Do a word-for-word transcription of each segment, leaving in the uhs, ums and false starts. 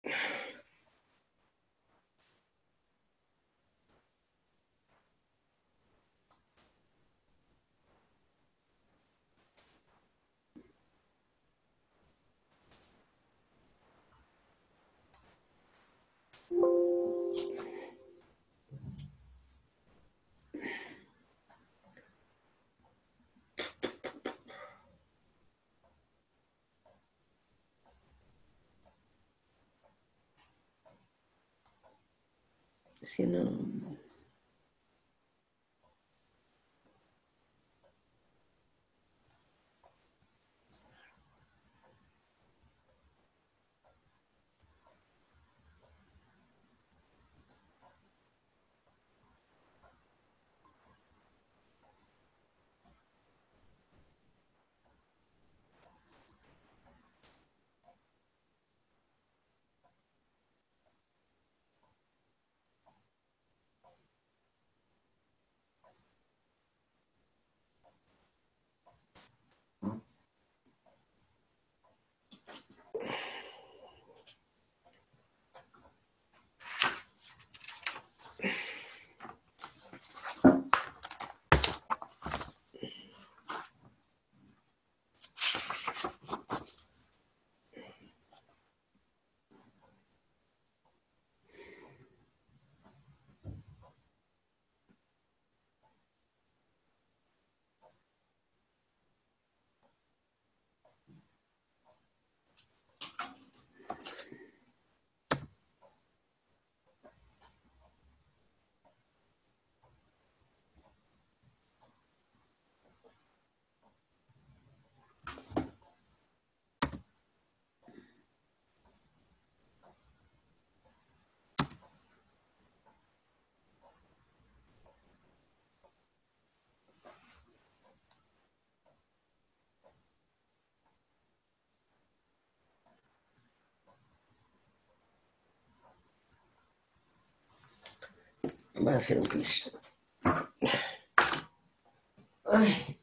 Si no... Voy a hacer un pis. Ay.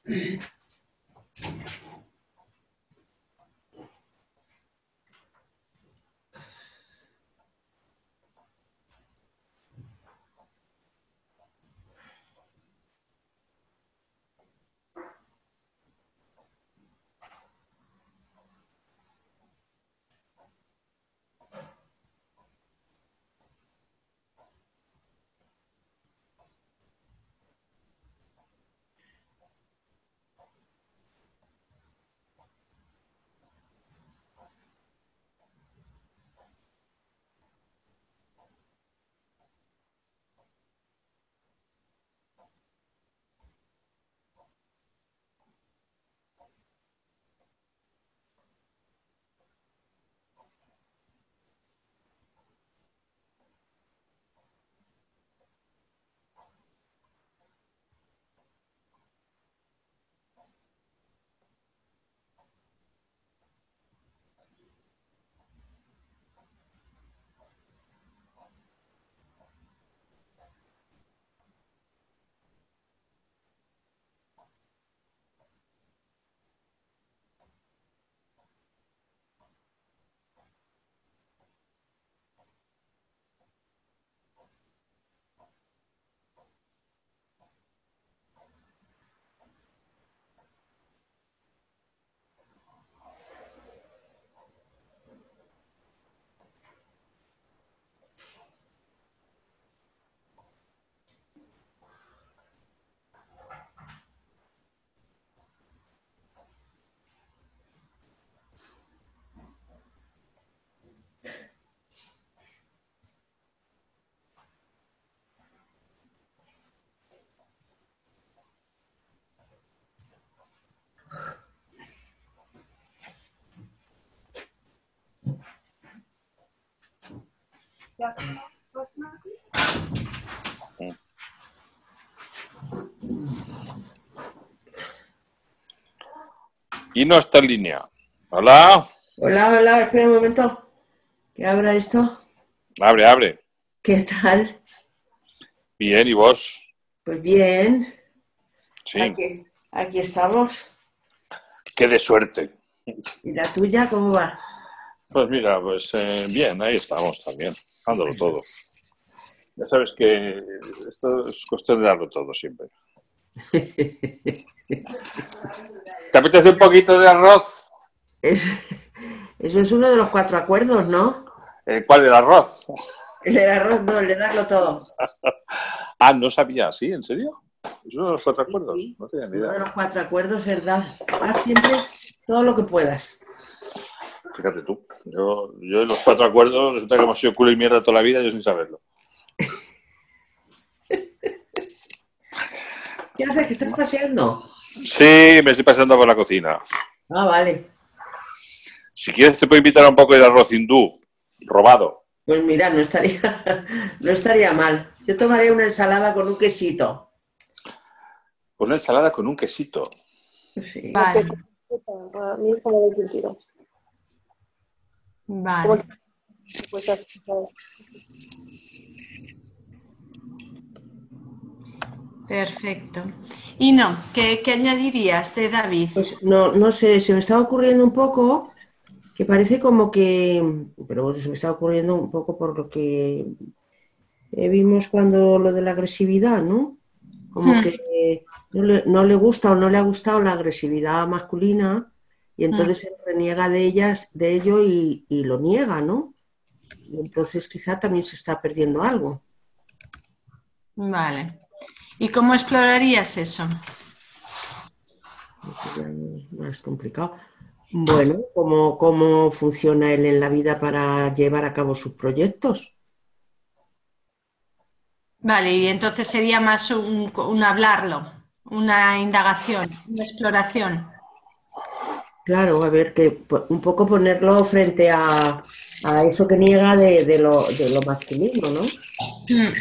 Y no está en línea. Hola. Hola, hola, espera un momento. ¿Qué abra esto? Abre, abre. ¿Qué tal? Bien, ¿y vos? Pues bien. Sí. Aquí, aquí estamos. Qué de suerte. ¿Y la tuya cómo va? Pues mira, pues eh, bien, ahí estamos también, dándolo todo. Ya sabes que esto es cuestión de darlo todo siempre. ¿Te apetece un poquito de arroz? Es- eso es uno de los cuatro acuerdos, ¿no? Eh, ¿Cuál el arroz? El del arroz, no, el de darlo todo. Ah, no sabía, ¿sí? ¿En serio? ¿Es uno de los cuatro Sí, acuerdos? sí. No tenía ni Uno idea. de los cuatro acuerdos es dar. Haz siempre todo lo que puedas. Fíjate tú, yo, yo en los cuatro acuerdos resulta que hemos sido culo y mierda toda la vida, yo sin saberlo. ¿Qué haces? ¿Que estás paseando? Sí, me estoy pasando por la cocina. Ah, vale. Si quieres te puedo invitar a un poco de arroz hindú, robado. Pues mira, no estaría, no estaría mal. Yo tomaré una ensalada con un quesito. Una ensalada con un quesito. Sí. Como que Vale, a mí es como de sentido. Como vale. que pues así, ¿sabes? Perfecto. Y no, ¿qué, qué añadirías de David? Pues no, no sé, se me estaba ocurriendo un poco que parece como que, pero bueno, se me estaba ocurriendo un poco por lo que eh, vimos cuando lo de la agresividad, ¿no? Como Hmm, que no le, no le gusta o no le ha gustado la agresividad masculina y hmm. entonces se reniega de ellas, de ello y, y lo niega, ¿no? Y entonces quizá también se está perdiendo algo. Vale. ¿Y cómo explorarías eso? Eso ya es más complicado. Bueno, ¿cómo, cómo funciona él en la vida para llevar a cabo sus proyectos? Vale, y entonces sería más un, un hablarlo, una indagación, una exploración. Claro, a ver, que po- un poco ponerlo frente a, a eso que niega de, de lo, de lo masculino, ¿no? Hmm,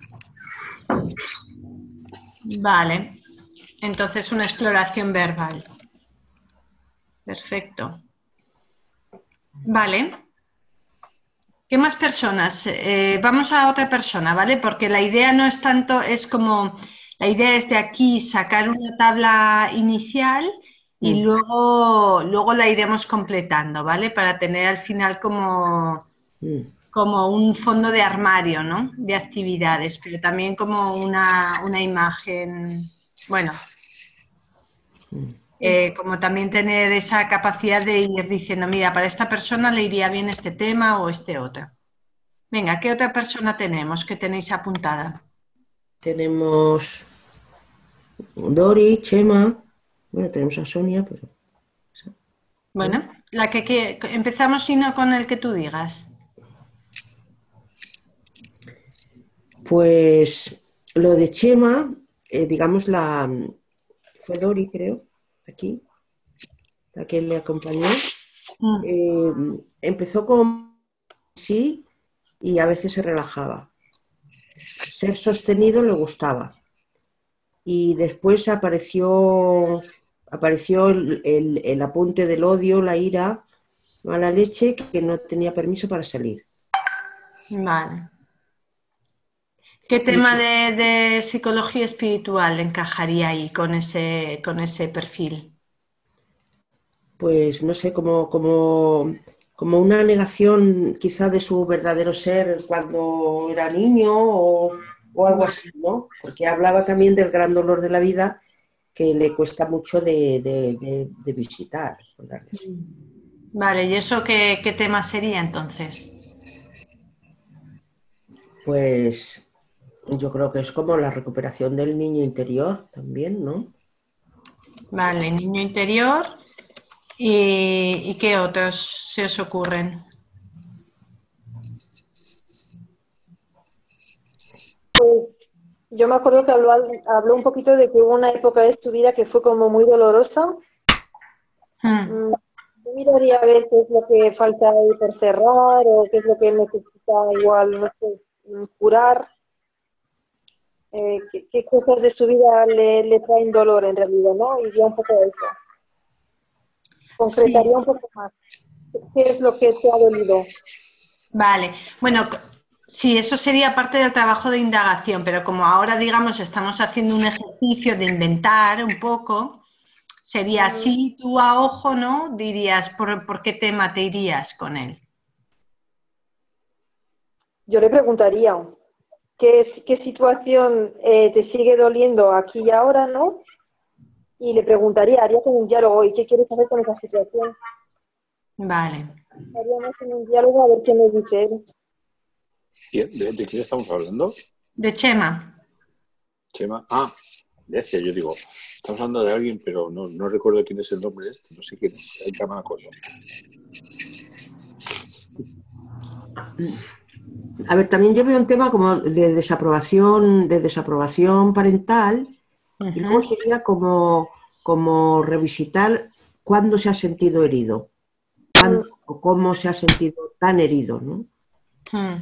Vale. Entonces una exploración verbal. Perfecto. Vale. ¿Qué más personas? Eh, vamos a otra persona, ¿vale? Porque la idea no es tanto, es como, la idea es de aquí sacar una tabla inicial y Mm, luego, luego la iremos completando, ¿vale? Para tener al final como, mm, como un fondo de armario, ¿no? De actividades, pero también como una, una imagen, bueno, eh, como también tener esa capacidad de ir diciendo, mira, para esta persona le iría bien este tema o este otro. Venga, ¿qué otra persona tenemos que tenéis apuntada? Tenemos Dori, Chema, bueno, tenemos a Sonia, pero ¿no? Bueno, la que, que empezamos y no con el que tú digas. Pues lo de Chema, eh, digamos, la fue Dori, creo, aquí, la que le acompañó. Mm, eh, Empezó con sí y a veces se relajaba. Ser sostenido le gustaba. Y después apareció, apareció el, el- el apunte del odio, la ira, mala leche, que no tenía permiso para salir. Vale. ¿Qué tema Y de, de psicología espiritual encajaría ahí con ese, con ese perfil? pues no sé, como, como, como una negación quizá de su verdadero ser cuando era niño o, o algo así, ¿no? Porque hablaba también del gran dolor de la vida que le cuesta mucho de, de- de- de visitar, recordarles. Vale, ¿y eso qué, qué tema sería entonces? Pues yo creo que es como la recuperación del niño interior también, ¿no? Vale, niño interior. ¿Y, y qué otros se os ocurren? Pues yo me acuerdo que habló, habló un poquito de que hubo una época de su vida que fue como muy dolorosa. Mm, Mm, Yo miraría a ver qué es lo que falta ahí por cerrar o qué es lo que él necesita igual, no sé, mm, curar. Eh, qué, qué cosas de su vida le, le traen dolor en realidad, ¿no? Y ya un poco de eso. Sí, Concretaría un poco más. ¿Qué es lo que te ha dolido? vale. Bueno, c- sí, eso sería parte del trabajo de indagación, pero como ahora, digamos, estamos haciendo un ejercicio de inventar un poco, Sería así, tú a ojo, ¿no? Dirías, ¿por, por qué tema te irías con él? Yo le preguntaría, ¿qué, qué situación eh, te sigue doliendo aquí y ahora, no? Y le preguntaría, haría como un diálogo, ¿y qué quieres hacer con esa situación? Vale. Haríamos en un diálogo a ver qué me dice él. ¿Quién? ¿De, de quién estamos hablando? De Chema. Chema. Ah, de este, yo digo, estamos hablando de alguien, pero no, no recuerdo quién es el nombre de este, no sé quién es. Ahí está una cosa. A ver, también yo veo un tema como de desaprobación, de desaprobación parental, y luego Ujú. sería como, como revisitar cuándo se ha sentido herido, cuándo Mm, o cómo se ha sentido tan herido, ¿no? Mm,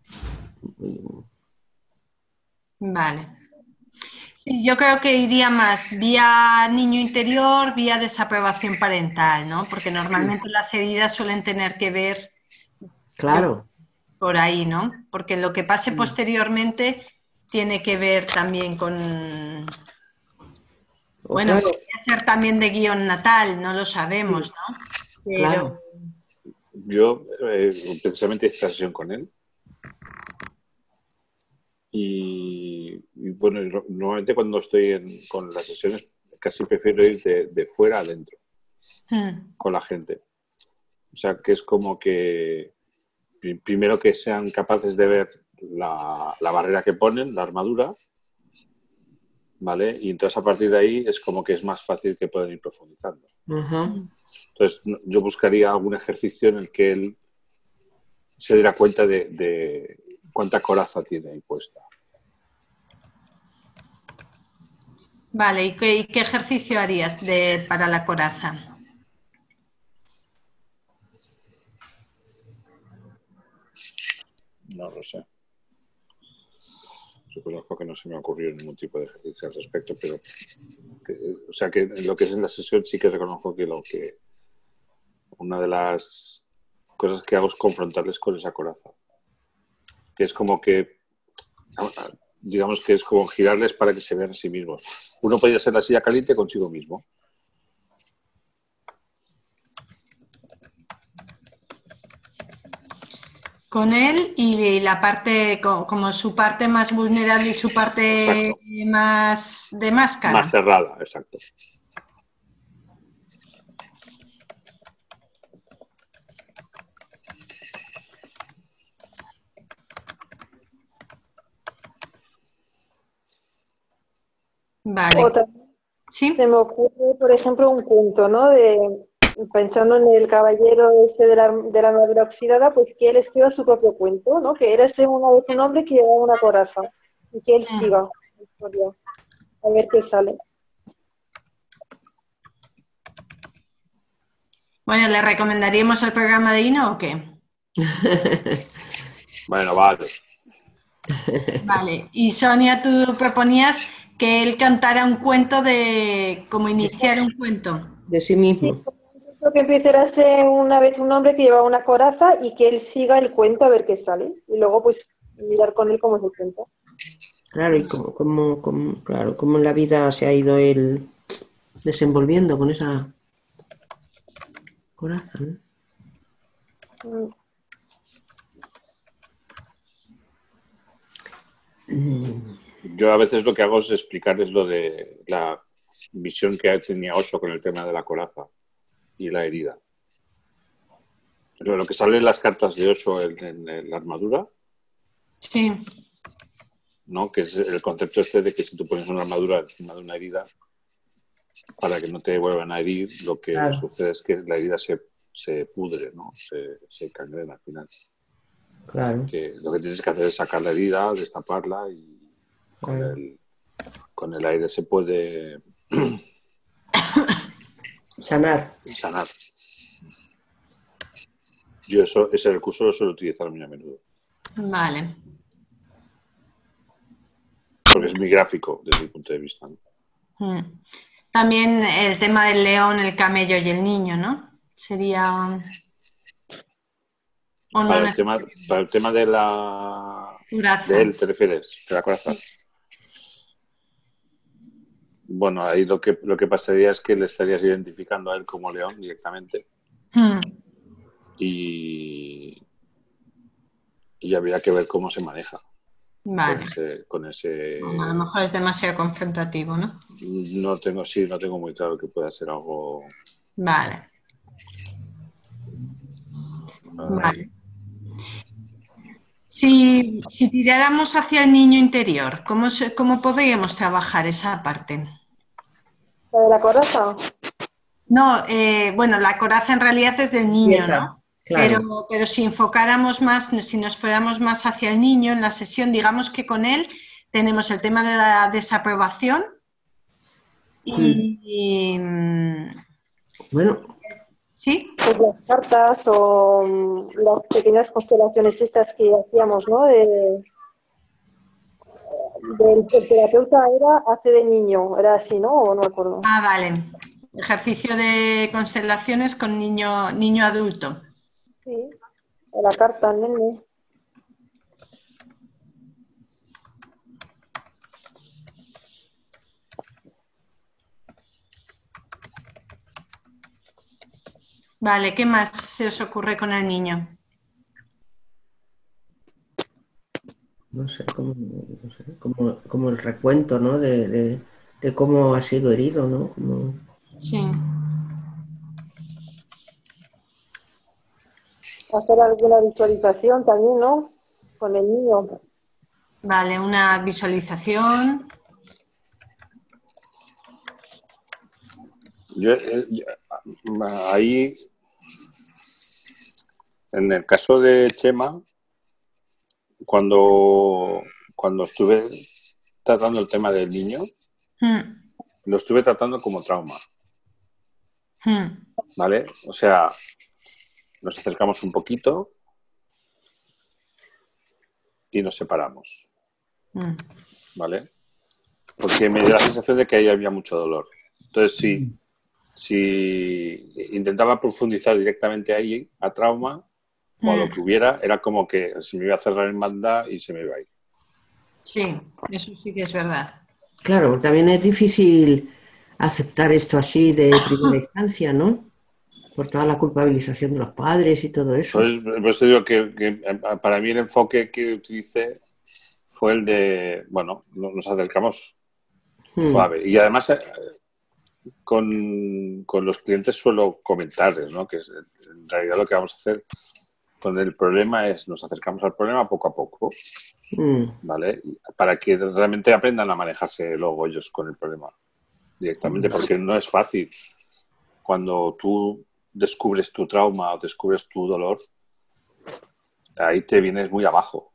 Vale. Sí, yo creo que iría más vía niño interior, vía desaprobación parental, ¿no? Porque normalmente las heridas suelen tener que ver, yo Claro. por ahí, ¿no? Porque lo que pase posteriormente tiene que ver también con, O bueno, claro, podría ser también de guión natal, no lo sabemos, ¿no? claro. Pero, Yo, eh, precisamente, esta sesión con él. Y, y, bueno, normalmente cuando estoy en, con las sesiones casi prefiero ir de, de fuera adentro mm, con la gente. O sea, que es como que primero que sean capaces de ver la, la barrera que ponen, la armadura, ¿vale? Y entonces a partir de ahí es como que es más fácil que puedan ir profundizando. Ajá. Entonces yo buscaría algún ejercicio en el que él se diera cuenta de, de cuánta coraza tiene ahí puesta. vale, ¿y qué, y qué ejercicio harías de, para la coraza? No lo sé. Reconozco que no se me ocurrió ningún tipo de ejercicio al respecto, pero que, o sea que en lo que es en la sesión sí que reconozco que lo que una de las cosas que hago es confrontarles con esa coraza, que es como que digamos que es como girarles para que se vean a sí mismos. Uno podría ser la silla caliente consigo mismo. Con él y la parte, co- como su parte más vulnerable y su parte Exacto. más de Más máscara. cerrada, exacto. Vale, O también ¿sí? se me ocurre, por ejemplo, un punto, ¿no? De, pensando en el caballero este de la, de la armadura oxidada, pues que él escriba su propio cuento, ¿no? Que era ese una vez un hombre que llevaba una coraza y que él Mm. siga la historia, a ver qué sale. Bueno, ¿le recomendaríamos el programa de Ino o qué? Bueno, vale. Vale, y Sonia, tú proponías que él cantara un cuento de cómo iniciar un cuento. De sí Sí, mismo. lo que empiece a ser una vez un hombre que lleva una coraza y que él siga el cuento a ver qué sale. Y luego, pues, mirar con él cómo se cuenta. Claro, y como, como, como, claro, como en la vida se ha ido él desenvolviendo con esa coraza, ¿no? Mm. Yo a veces lo que hago es explicarles lo de la visión que tenía Osho con el tema de la coraza y la herida. Lo que sale en las cartas de Osho en, en la armadura, Sí, ¿no? Que es el concepto este de que si tú pones una armadura encima de una herida, para que no te vuelvan a herir, lo que Claro. sucede es que la herida se, se pudre, ¿no? Se, se cangrena al final. Claro, Que lo que tienes que hacer es sacar la herida, destaparla y con claro. el, con el aire se puede Sanar. sanar. Yo eso, ese recurso lo suelo utilizar muy a menudo. vale. Porque es muy gráfico desde mi punto de vista, ¿no? Mm. También el tema del león, el camello y el niño, ¿no? Sería... ¿O no Para el tema, necesariamente? para el tema de la de Coraza. él, ¿te refieres? De la coraza. bueno, ahí lo que, lo que pasaría es que le estarías identificando a él como león directamente. Mm. Y, y habría que ver cómo se maneja Vale. con ese, con ese... Bueno, a lo mejor es demasiado confrontativo, ¿no? No tengo, sí, no tengo muy claro que pueda ser algo... Vale. uh, Vale. Si, si tiráramos hacia el niño interior, ¿cómo, se, cómo podríamos trabajar esa parte? ¿La de la coraza? No, eh, bueno, la coraza en realidad es del niño, Empieza, ¿no? claro. Pero, pero si enfocáramos más, si nos fuéramos más hacia el niño en la sesión, digamos que con él tenemos el tema de la desaprobación y, y, Bueno, ¿sí? Pues las cartas o mm, las pequeñas constelaciones estas que hacíamos, ¿no? De, del el terapeuta era hace de niño, era así, ¿no? O no me acuerdo. Ah, vale. Ejercicio de constelaciones con niño, niño adulto. Sí, o la carta, nene. Vale, ¿qué más se os ocurre con el niño? no sé, como, no sé, como, como el recuento, ¿no? De, de, de cómo ha sido herido, ¿no? Como... Sí. Hacer alguna visualización también, ¿no? Con el niño. Vale, una visualización. yo, eh, yo, ahí, en el caso de Chema, cuando, cuando estuve tratando el tema del niño, Mm, lo estuve tratando como trauma, mm, ¿vale? O sea, nos acercamos un poquito y nos separamos, mm. ¿vale? Porque me dio la sensación de que ahí había mucho dolor. Entonces, si, si intentaba profundizar directamente ahí, a trauma, o a lo que hubiera, era como que se me iba a cerrar en banda y se me iba a ir. Sí, eso sí que es verdad. Claro, también es difícil aceptar esto así de primera instancia, ¿no? Por toda la culpabilización de los padres y todo eso. Entonces, por eso digo que, que para mí el enfoque que utilicé fue el de, bueno, nos acercamos Hmm. suave. Y además, eh, con, con los clientes suelo comentarles, ¿no? Que es, en realidad lo que vamos a hacer con el problema es nos acercamos al problema poco a poco, Hmm. ¿vale? Para que realmente aprendan a manejarse luego ellos con el problema directamente, porque no es fácil. Cuando tú descubres tu trauma o descubres tu dolor, ahí te vienes muy abajo,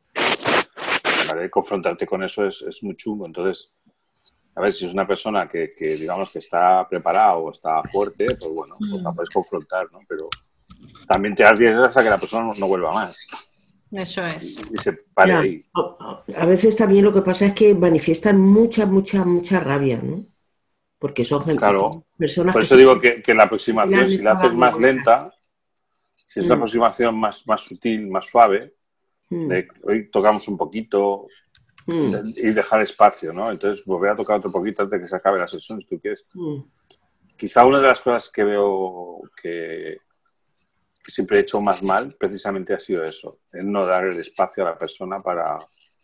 ¿vale? Confrontarte con eso es, es muy chungo. Entonces, a ver, si es una persona que, que digamos que está preparada o está fuerte, pues bueno, pues la puedes confrontar, ¿no? Pero también te arriesgas a que la persona no, no vuelva más. Eso es. Y, y se pare Ya, ahí. a veces también lo que pasa es que manifiestan mucha, mucha, mucha rabia, ¿no? Porque son, gen- Claro. son personas Por que eso se digo que, que la aproximación, han si la estado haces más lenta, si es una Mm. aproximación más, más sutil, más suave, Mm. de hoy tocamos un poquito Mm. y dejar espacio, ¿no? Entonces volver a tocar otro poquito antes de que se acabe la sesión, si tú quieres. Mm. Quizá una de las cosas que veo que, que siempre he hecho más mal, precisamente ha sido eso, es no dar el espacio a la persona para,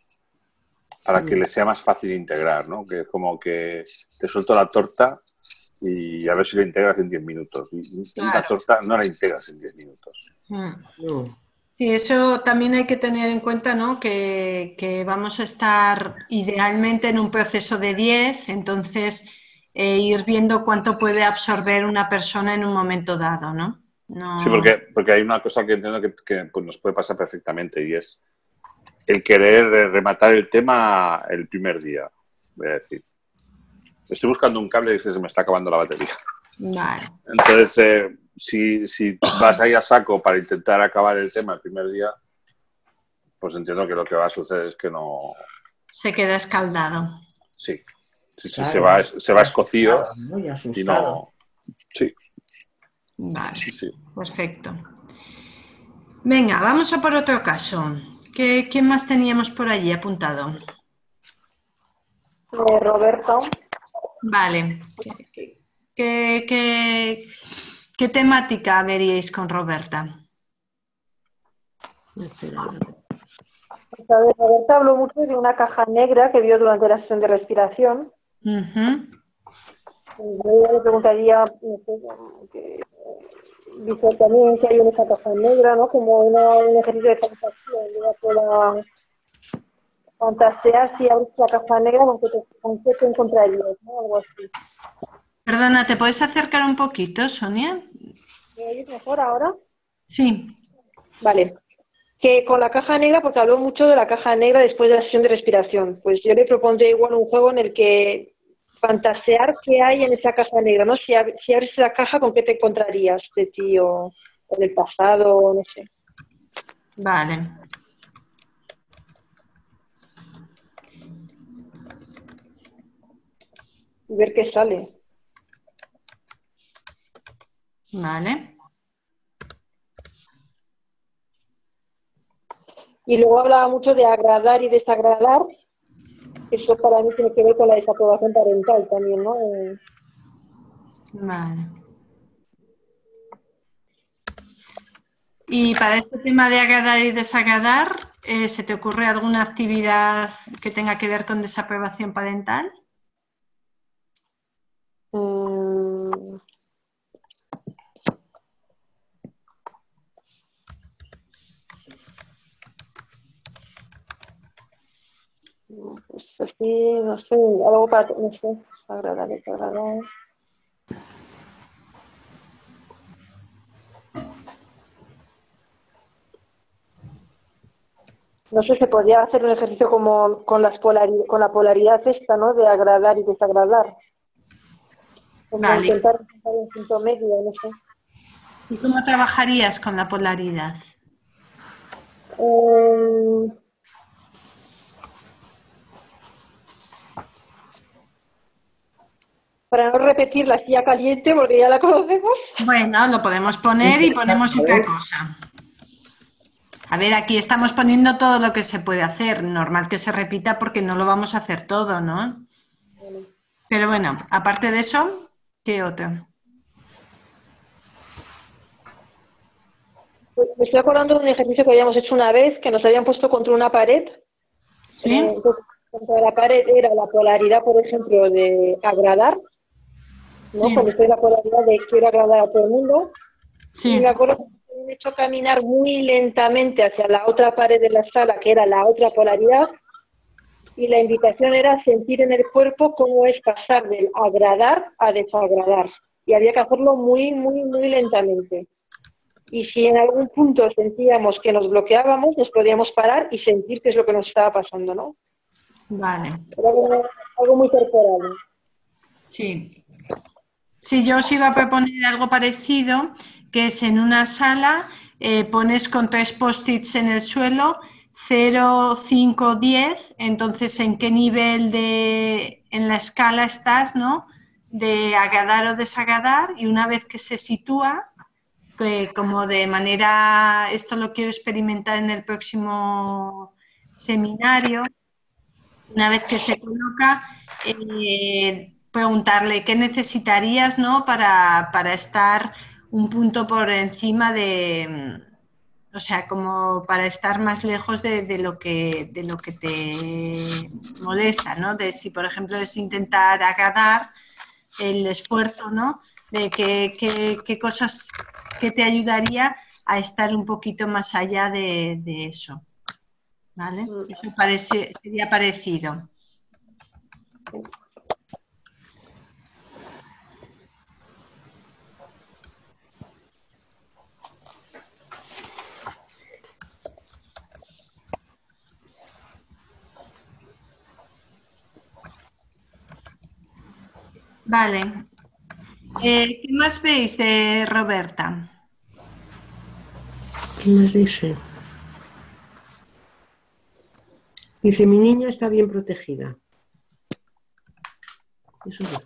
para que le sea más fácil integrar, ¿no? Que es como que te suelto la torta y a ver si la integras en diez minutos. Y una Claro. torta no la integras en diez minutos. Mm. No. Sí, eso también hay que tener en cuenta, ¿no? Que, que vamos a estar idealmente en un proceso de diez, entonces eh, ir viendo cuánto puede absorber una persona en un momento dado, ¿no? No... Sí, porque, porque hay una cosa que entiendo que, que pues nos puede pasar perfectamente y es el querer rematar el tema el primer día, voy a decir. Estoy buscando un cable y dice, se me está acabando la batería. Vale. Entonces, eh, si, si vas ahí a saco para intentar acabar el tema el primer día, pues entiendo que lo que va a suceder es que no... Se queda escaldado. Sí, sí, sí, Claro, se va, se va escocido ¿no? Y y asustado. no... Sí, Vale, sí, sí. perfecto. Venga, vamos a por otro caso. ¿Qué, ¿Quién más teníamos por allí apuntado? Eh, Roberto. Vale. ¿Qué, qué, qué, qué temática veríais con Roberta? Espera, Pues, a ver, Roberta habló mucho de una caja negra que vio durante la sesión de respiración. Ujú. Yo le preguntaría, no sé, que dice también que hay en esa caja negra, ¿no? Como una, un ejercicio de fantasía, ella pueda fantasear si abres la caja negra con qué te, con qué te encontrarías, ¿no? Algo así. Perdona, ¿te puedes acercar un poquito, Sonia? ¿Me oyes mejor ahora? Sí. Vale. Que con la caja negra, porque habló mucho de la caja negra después de la sesión de respiración, pues yo le propondría igual un juego en el que fantasear qué hay en esa caja negra, ¿no? Si, ab- si abres la caja, ¿con qué te encontrarías de ti o, o del pasado, o no sé? Vale. Y ver qué sale. Vale. Y luego hablaba mucho de agradar y desagradar. Eso para mí tiene que ver con la desaprobación parental también, ¿no? Eh, Vale. Y para este tema de agradar y desagradar, eh, ¿se te ocurre alguna actividad que tenga que ver con desaprobación parental? mm, pues así, no sé, algo para, no sé, agradar, desagradar. No sé, se podría hacer un ejercicio como con las polari- con la polaridad esta, ¿no? De agradar y desagradar. Como Vale. intentar encontrar un punto medio, no sé. ¿Y cómo trabajarías con la polaridad? Eh, para no repetir la silla caliente, porque ya la conocemos. Bueno, lo podemos poner y ponemos otra cosa. A ver, aquí estamos poniendo todo lo que se puede hacer. Normal que se repita porque no lo vamos a hacer todo, ¿no? Pero bueno, aparte de eso, ¿qué otro? Pues me estoy acordando de un ejercicio que habíamos hecho una vez, que nos habían puesto contra una pared. ¿Sí? Eh, entonces, contra la pared era la polaridad, por ejemplo, de agradar, ¿no? Sí, Cuando estoy en la polaridad de quiero agradar a todo el mundo. Y sí. me acuerdo que me habían hecho caminar muy lentamente hacia la otra pared de la sala, que era la otra polaridad, y la invitación era sentir en el cuerpo cómo es pasar del agradar a desagradar. Y había que hacerlo muy, muy, muy lentamente. Y si en algún punto sentíamos que nos bloqueábamos, nos podíamos parar y sentir qué es lo que nos estaba pasando, ¿no? Vale. Era algo, algo muy corporal. Sí. Sí, yo os iba a proponer algo parecido, que es en una sala, eh, pones con tres post-its en el suelo, cero, cinco, diez, entonces en qué nivel de, en la escala estás, ¿no? De agradar o desagradar, y una vez que se sitúa, que como de manera, esto lo quiero experimentar en el próximo seminario, una vez que se coloca, eh, preguntarle qué necesitarías, ¿no? para, para estar un punto por encima de, o sea, como para estar más lejos de, de lo que, de lo que te molesta, ¿no? De si, por ejemplo, es intentar agradar, el esfuerzo, ¿no? De qué, qué, qué cosas que te ayudaría a estar un poquito más allá de, de eso, ¿vale? Eso parece, sería parecido. Vale. Eh, ¿qué más veis de Roberta? ¿qué más dice? Dice, mi niña está bien protegida. Eso no.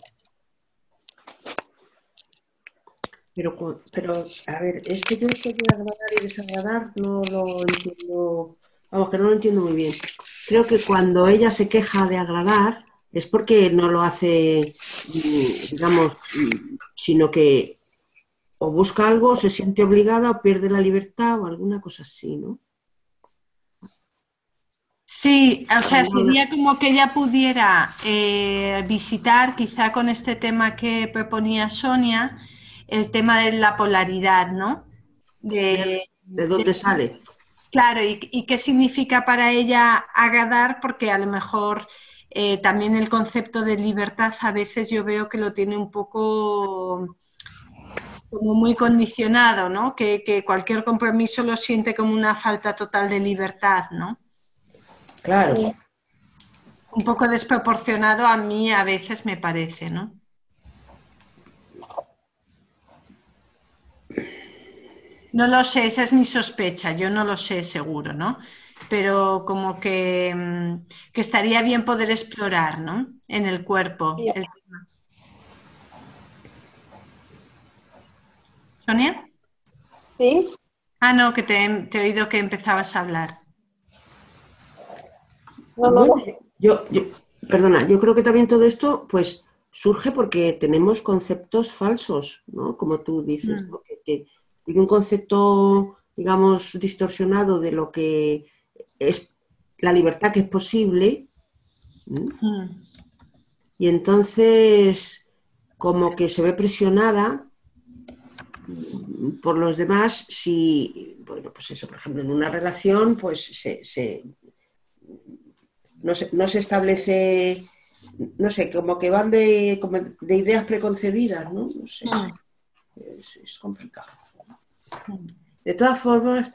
Pero, cu- pero, a ver, es que yo esto de agradar y desagradar no lo entiendo, vamos, que no lo entiendo muy bien. Creo que cuando ella se queja de agradar, es porque no lo hace, digamos, sino que o busca algo, o se siente obligada, o pierde la libertad, o alguna cosa así, ¿no? Sí, o sea, sería como que ella pudiera eh, visitar, quizá con este tema que proponía Sonia, el tema de la polaridad, ¿no? De, ¿De dónde de- sale? claro, y, y qué significa para ella agradar, porque a lo mejor eh, también el concepto de libertad a veces yo veo que lo tiene un poco como muy condicionado, ¿no? Que, que cualquier compromiso lo siente como una falta total de libertad, ¿no? Claro. Sí. Un poco desproporcionado a mí a veces me parece, ¿no? No lo sé, esa es mi sospecha, yo no lo sé seguro, ¿no? Pero como que, mm, que estaría bien poder explorar, ¿no? En el cuerpo Sí. el tema. ¿Sonia? ¿Sí? Ah, no, que te, te he oído que empezabas a hablar. No, no, Bueno, no. yo, yo, perdona, yo creo que también todo esto, pues, surge porque tenemos conceptos falsos, ¿no? Como tú dices, Mm, ¿no? Que, que tiene un concepto, digamos, distorsionado de lo que es la libertad que es posible, ¿m? mm. Y entonces como que se ve presionada mm, por los demás si, bueno, pues eso, por ejemplo, en una relación, pues se, se- no se, no se establece, no sé, como que van de, como de ideas preconcebidas, ¿no? No sé, Mm, es, es complicado. mm. De todas formas,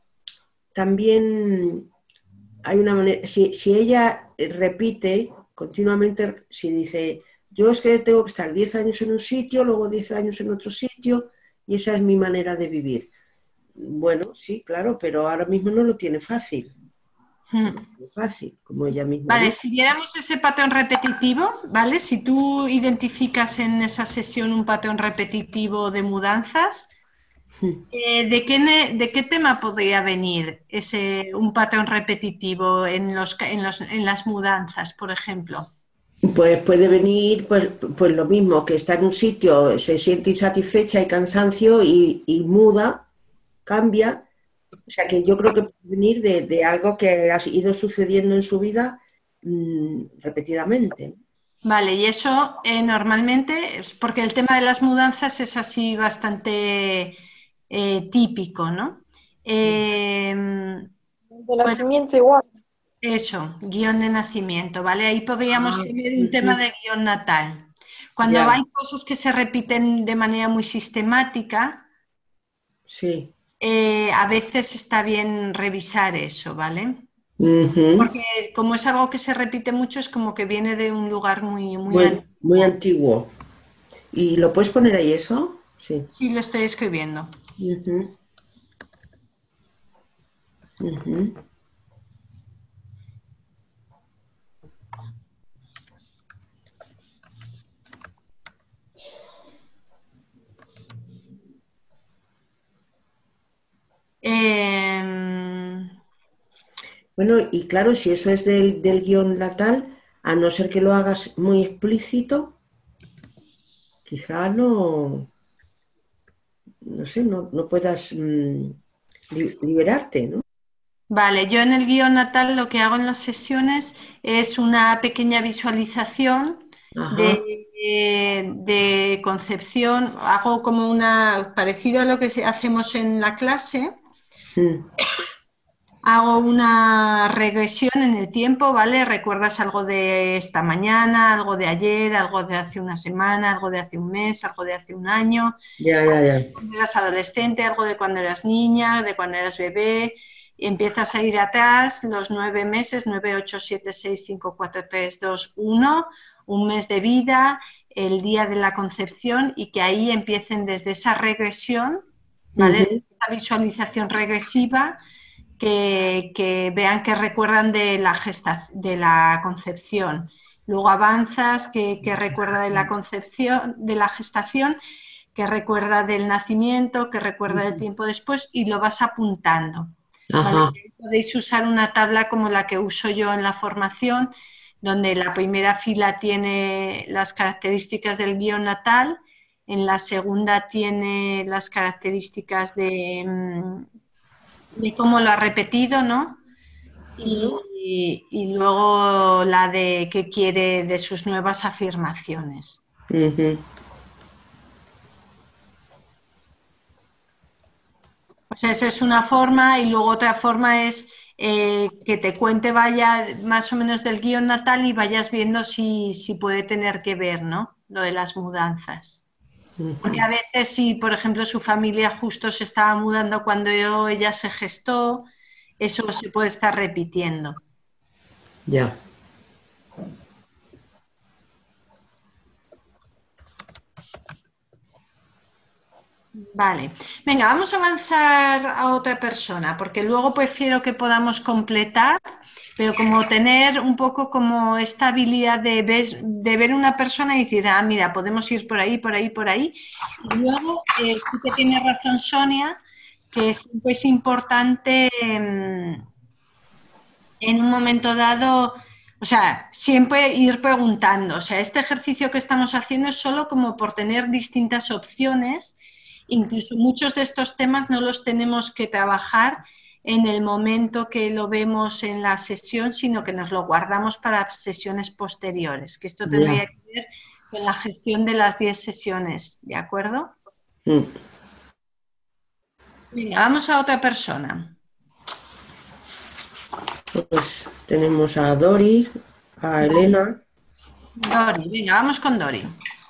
también hay una manera, si, si ella repite continuamente, si dice, yo es que tengo que estar diez años en un sitio, luego diez años en otro sitio, y esa es mi manera de vivir. Bueno, sí, claro, pero ahora mismo no lo tiene fácil. No lo Mm. tiene fácil, como ella misma Vale, dice. si viéramos ese patrón repetitivo, ¿vale? Si tú identificas en esa sesión un patrón repetitivo de mudanzas, eh, ¿de qué, ne- de qué tema podría venir ese, un patrón repetitivo en los, ca- en los- en las mudanzas, por ejemplo? Pues puede venir pues, pues lo mismo, que está en un sitio, se siente insatisfecha y cansancio y, y muda, cambia. O sea que yo creo que puede venir de, de algo que ha ido sucediendo en su vida mm, repetidamente. Vale, y eso eh, normalmente, es porque el tema de las mudanzas es así bastante eh, típico, ¿no? Em, De bueno, nacimiento igual. eso, guión de nacimiento, ¿vale? Ahí podríamos Ah, tener un tema ujú, de guión natal. Cuando ya, hay cosas que se repiten de manera muy sistemática, sí. eh, a veces está bien revisar eso, ¿vale? Ujú. Porque como es algo que se repite mucho, es como que viene de un lugar muy, muy Muy, muy antiguo. antiguo. ¿Y lo puedes poner ahí eso? Sí. Sí, lo estoy escribiendo. Ujú, ujú. Em, Bueno, y claro, si eso es del, del guión natal, a no ser que lo hagas muy explícito, quizá no, no sé, no, no puedas mm, li- liberarte, ¿no? vale, yo en el guión natal lo que hago en las sesiones es una pequeña visualización Ajá. de, de- de concepción. Hago como una, parecido a lo que se- hacemos en la clase. Mm, Hago una regresión en el tiempo, ¿vale? Recuerdas algo de esta mañana, algo de ayer, algo de hace una semana, algo de hace un mes, algo de hace un año, ya, ya, ya. cuando eras adolescente, algo de cuando eras niña, de cuando eras bebé, y empiezas a ir atrás los nueve meses, nueve, ocho, siete, seis, cinco, cuatro, tres, dos, uno, un mes de vida, el día de la concepción, y que ahí empiecen desde esa regresión, ¿vale? Ujú, Esa visualización regresiva, que, que vean que recuerdan de la, gesta, de la concepción. Luego avanzas, que, que recuerda de la concepción, de la gestación, que recuerda del nacimiento, que recuerda del ujú. tiempo después, y lo vas apuntando. ¿Vale? Ajá. Podéis usar una tabla como la que uso yo en la formación, donde la primera fila tiene las características del guión natal, en la segunda tiene las características de, de cómo lo ha repetido, ¿no? Y, y luego la de qué quiere de sus nuevas afirmaciones. Ujú. O sea, esa es una forma y luego otra forma es eh, que te cuente vaya más o menos del guión natal y vayas viendo si, si puede tener que ver, ¿no? Lo de las mudanzas. Porque a veces si, por ejemplo, su familia justo se estaba mudando cuando yo- ella se gestó, eso se puede estar repitiendo. Ya. Vale, venga, vamos a avanzar a otra persona, porque luego prefiero que podamos completar, pero como tener un poco como esta habilidad de ver, de ver una persona y decir, ah, mira, podemos ir por ahí, por ahí, por ahí. Y luego, eh, sí que tiene razón Sonia, que siempre es importante em, en un momento dado, o sea, siempre ir preguntando. O sea, este ejercicio que estamos haciendo es solo como por tener distintas opciones. Incluso muchos de estos temas no los tenemos que trabajar en el momento que lo vemos en la sesión, sino que nos lo guardamos para sesiones posteriores, que esto tendría Ya. que ver con la gestión de las diez sesiones, ¿de acuerdo? Mm. Venga, vamos a otra persona. Pues tenemos a Dori, a Elena. Dori, venga, vamos con Dori.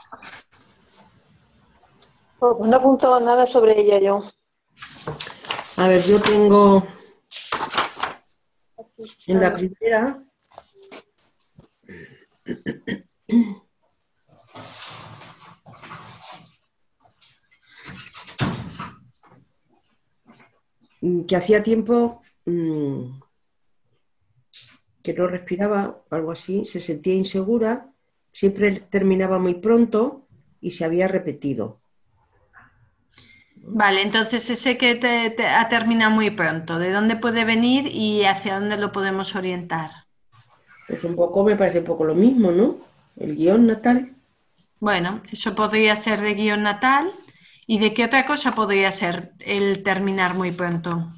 Oh, pues no he apuntado nada sobre ella yo. A ver, yo tengo en la primera mm, que hacía tiempo mm, que no respiraba, algo así, se sentía insegura, siempre terminaba muy pronto y se había repetido. Vale, entonces ese que te, te ha terminado muy pronto, ¿de dónde puede venir y hacia dónde lo podemos orientar? Pues un poco me parece un poco lo mismo, ¿no? El guión natal. Bueno, eso podría ser de guión natal. ¿Y de qué otra cosa podría ser el terminar muy pronto?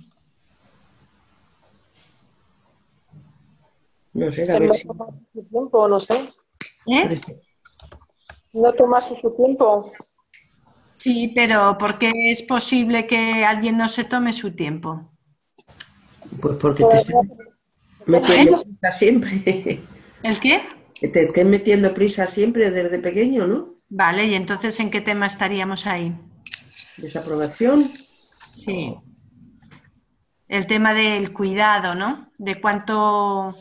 No sé, a Que ver no si... tomarse su tiempo, no sé. ¿Eh? No tomarse su tiempo. Sí, pero ¿por qué es posible que alguien no se tome su tiempo? Pues porque te Pues, estén metiendo prisa siempre. ¿El qué? Que te estén metiendo prisa siempre desde pequeño, ¿no? Vale, ¿y entonces en qué tema estaríamos ahí? Desaprobación. Sí, el tema del cuidado, ¿no? De cuánto,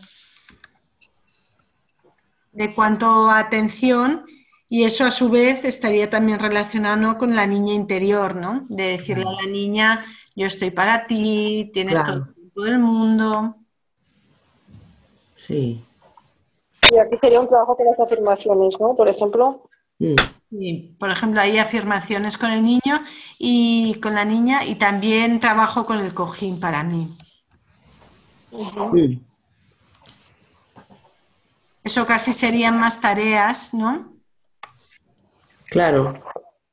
de cuánto atención y eso a su vez estaría también relacionado con la niña interior, ¿no? De decirle a la niña, yo estoy para ti, tienes todo Claro, el tiempo del mundo. sí. y aquí sería un trabajo con las afirmaciones, ¿no? Por ejemplo. Mm, Sí, por ejemplo, hay afirmaciones con el niño y con la niña y también trabajo con el cojín para mí. mm, Eso casi serían más tareas, ¿no? claro.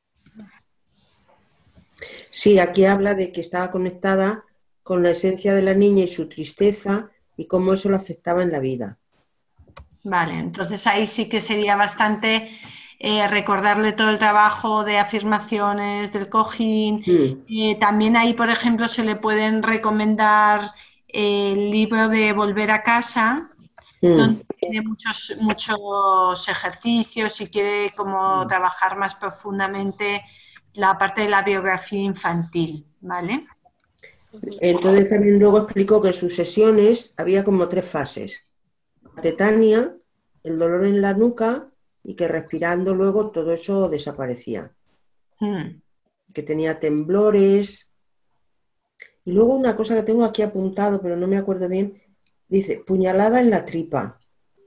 Sí, aquí habla de que estaba conectada con la esencia de la niña y su tristeza y cómo eso lo afectaba en la vida. Vale, entonces ahí sí que sería bastante eh, recordarle todo el trabajo de afirmaciones del cojín. Mm, Eh, también ahí, por ejemplo, se le pueden recomendar el libro de Volver a casa, mm, donde tiene muchos, muchos ejercicios y quiere como mm. trabajar más profundamente la parte de la biografía infantil, ¿vale? Entonces también luego explicó que en sus sesiones había como tres fases. La tetania, el dolor en la nuca y que respirando luego todo eso desaparecía. Mm. Que tenía temblores. Y luego una cosa que tengo aquí apuntado, pero no me acuerdo bien, dice, puñalada en la tripa.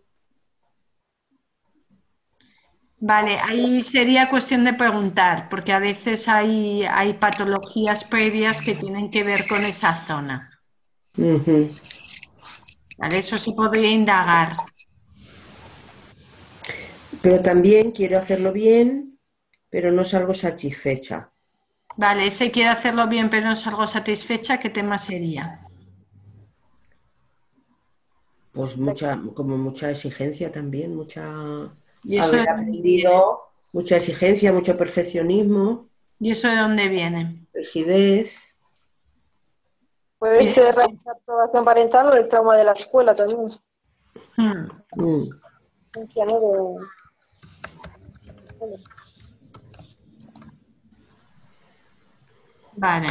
Vale, ahí sería cuestión de preguntar, porque a veces hay, hay patologías previas que tienen que ver con esa zona. Ujú. ¿Vale? Eso se podría indagar. pero también quiero hacerlo bien, pero no salgo satisfecha. Vale, ese quiere hacerlo bien pero no salgo satisfecha, ¿qué tema sería? Pues mucha, como mucha exigencia también, mucha ¿Y eso de haber dónde viene? aprendido, mucha exigencia, mucho perfeccionismo, ¿Y eso de dónde viene? rigidez. Puede Bien. ser la desaprobación parental o el trauma de la escuela también. Hmm, Mm. Funciona de... bueno, Vale.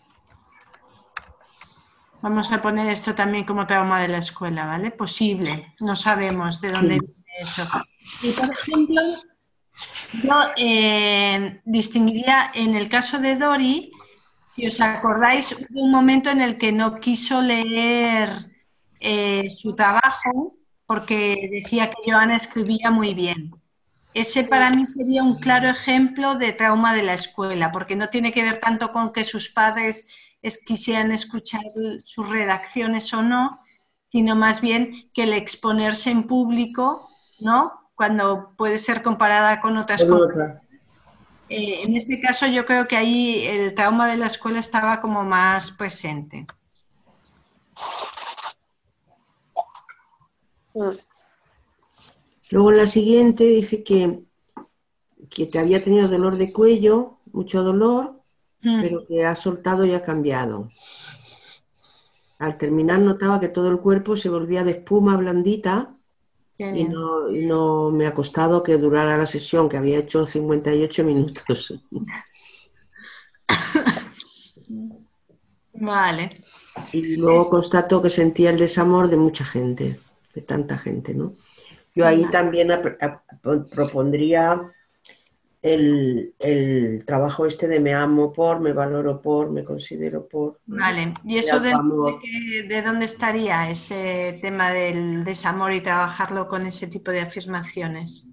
Vamos a poner esto también como trauma de la escuela, ¿vale? Posible, no sabemos de dónde Sí. viene eso. Y por ejemplo, yo eh, distinguiría en el caso de Dori, si os acordáis, hubo un momento en el que no quiso leer eh, su trabajo porque decía que Joana escribía muy bien. Ese para mí sería un claro ejemplo de trauma de la escuela, porque no tiene que ver tanto con que sus padres es, quisieran escuchar sus redacciones o no, sino más bien que el exponerse en público, ¿no? Cuando puede ser comparada con otras Con compañeras. otra. Eh, en este caso yo creo que ahí el trauma de la escuela estaba como más presente. mm. Luego en la siguiente dice que, que te había tenido dolor de cuello, mucho dolor, Mm, pero que ha soltado y ha cambiado. Al terminar notaba que todo el cuerpo se volvía de espuma blandita qué y bien. no, y no me ha costado que durara la sesión, que había hecho cincuenta y ocho minutos. Vale. Y luego Es- constató que sentía el desamor de mucha gente, de tanta gente, ¿no? Yo ahí vale. también ap- ap- propondría el, el trabajo este de me amo por, me valoro por, me considero por, ¿vale? Vale, ¿y El eso de, de, autoamor. qué- de dónde estaría ese tema del desamor y trabajarlo con ese tipo de afirmaciones?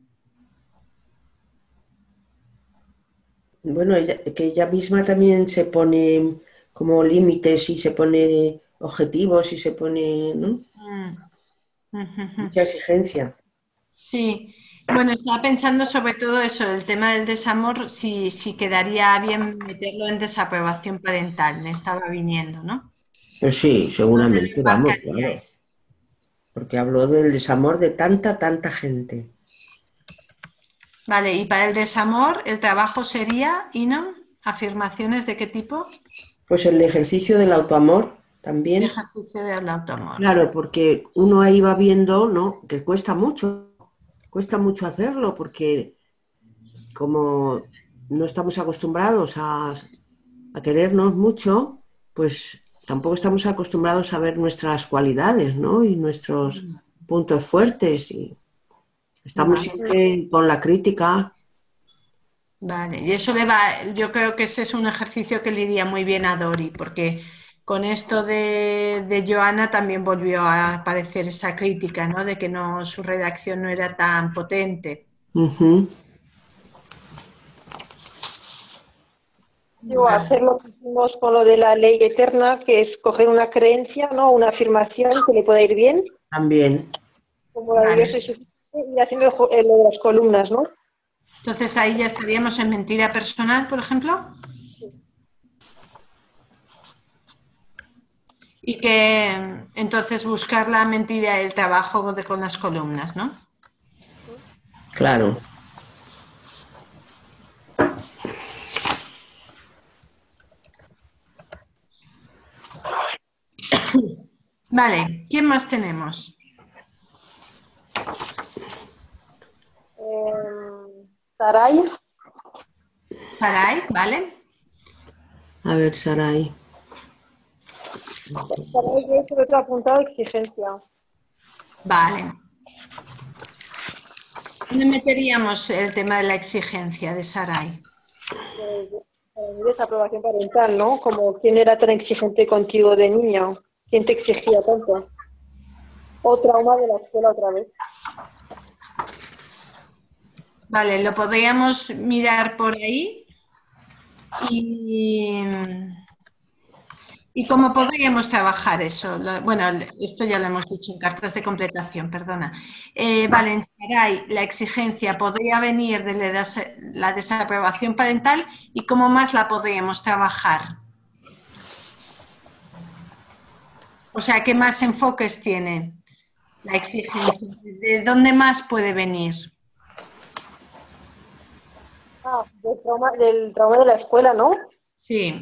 Bueno, ella- que ella misma también se pone como límites y se pone objetivos y se pone, ¿no? Mm, ujú, ujú. Mucha exigencia. Sí, bueno, estaba pensando sobre todo eso, el tema del desamor, si, si quedaría bien meterlo en desaprobación parental, me estaba viniendo, ¿no? Pues sí, ¿Dónde lo seguramente, vamos, claro. enmarcaríais? Porque habló del desamor de tanta, tanta gente. Vale, y para el desamor, el trabajo sería, Ina, afirmaciones de qué tipo? Pues el ejercicio del autoamor El también. ejercicio del autoamor. Claro, porque uno ahí va viendo, ¿no? Que cuesta mucho, cuesta mucho hacerlo, porque como no estamos acostumbrados a, a querernos mucho, pues tampoco estamos acostumbrados a ver nuestras cualidades, ¿no? Y nuestros puntos fuertes. Y estamos Vale. siempre con la crítica. Vale, y eso le va, yo creo que ese es un ejercicio que le iría muy bien a Dori, porque con esto de, de Joana también volvió a aparecer esa crítica, ¿no? De que no, su redacción no era tan potente. Ujú. Digo, Vale. hacer lo que hicimos con lo de la ley eterna, que es coger una creencia, ¿no? Una afirmación que le pueda ir bien, También, como la de yo Vale. soy suficiente, y haciendo el jo- eh, lo de las columnas, ¿no? Entonces ahí ya estaríamos en mentira personal, por ejemplo, y que entonces buscar la mentira, el trabajo de, con las columnas, ¿no? claro. Vale, ¿quién más tenemos? Eh, Sarai, Sarai, ¿vale? A ver, Saray. Sarai es el otro apuntado, exigencia. Vale. ¿Dónde meteríamos el tema de la exigencia de Sarai? Pues, para mí desaprobación parental, ¿no? Como quién era tan exigente contigo de niño, quién te exigía tanto. O trauma de la escuela otra vez. Vale, lo podríamos mirar por ahí y, ¿Y cómo podríamos trabajar eso? Lo- bueno, esto ya lo hemos dicho en cartas de completación, perdona. Eh, vale, en Sarai, la exigencia podría venir de la des- la desaprobación parental y cómo más la podríamos trabajar. O sea, ¿qué más enfoques tiene la exigencia? ¿De dónde más puede venir? Ah, del trauma, del trauma de la escuela, ¿no? Sí.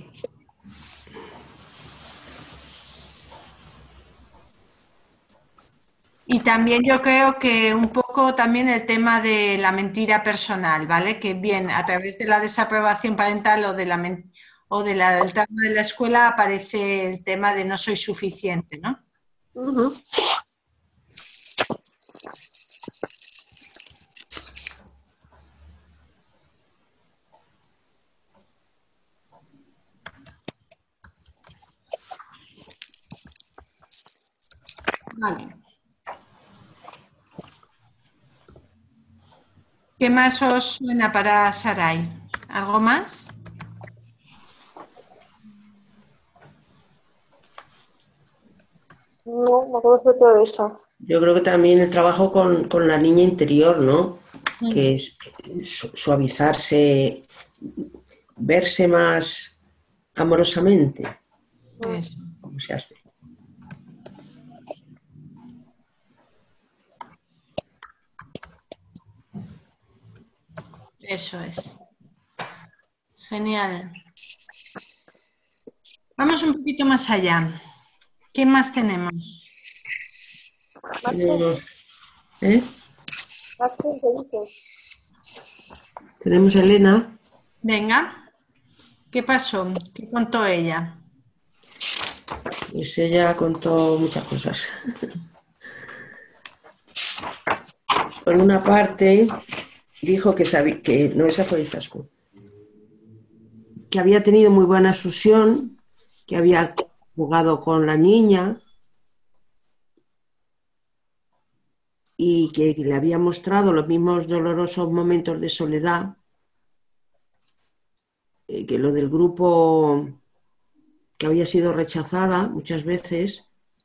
Y también yo creo que un poco también el tema de la mentira personal, ¿vale? Que bien, a través de la desaprobación parental o de la men- o de la, del trauma de la escuela aparece el tema de no soy suficiente, ¿no? Ujú. Vale. ¿Qué más os suena para Sarai? ¿Algo más? No, me acuerdo de todo eso. Yo creo que también el trabajo con, con la niña interior, ¿no? Que Mm, es su- suavizarse, verse más amorosamente, Mm. eso, como se hace. eso es. Genial. Vamos un poquito más allá. ¿Qué más tenemos? Maxi, Tenemos, ¿eh? Maxi, ¿qué dices? Tenemos a Elena, Venga, ¿qué pasó? ¿Qué contó ella? pues ella contó muchas cosas. Por una parte, dijo que, sabía, que no, esa fue Izaskun, que había tenido muy buena fusión, que había jugado con la niña y que le había mostrado los mismos dolorosos momentos de soledad, eh, que lo del grupo, que había sido rechazada muchas veces,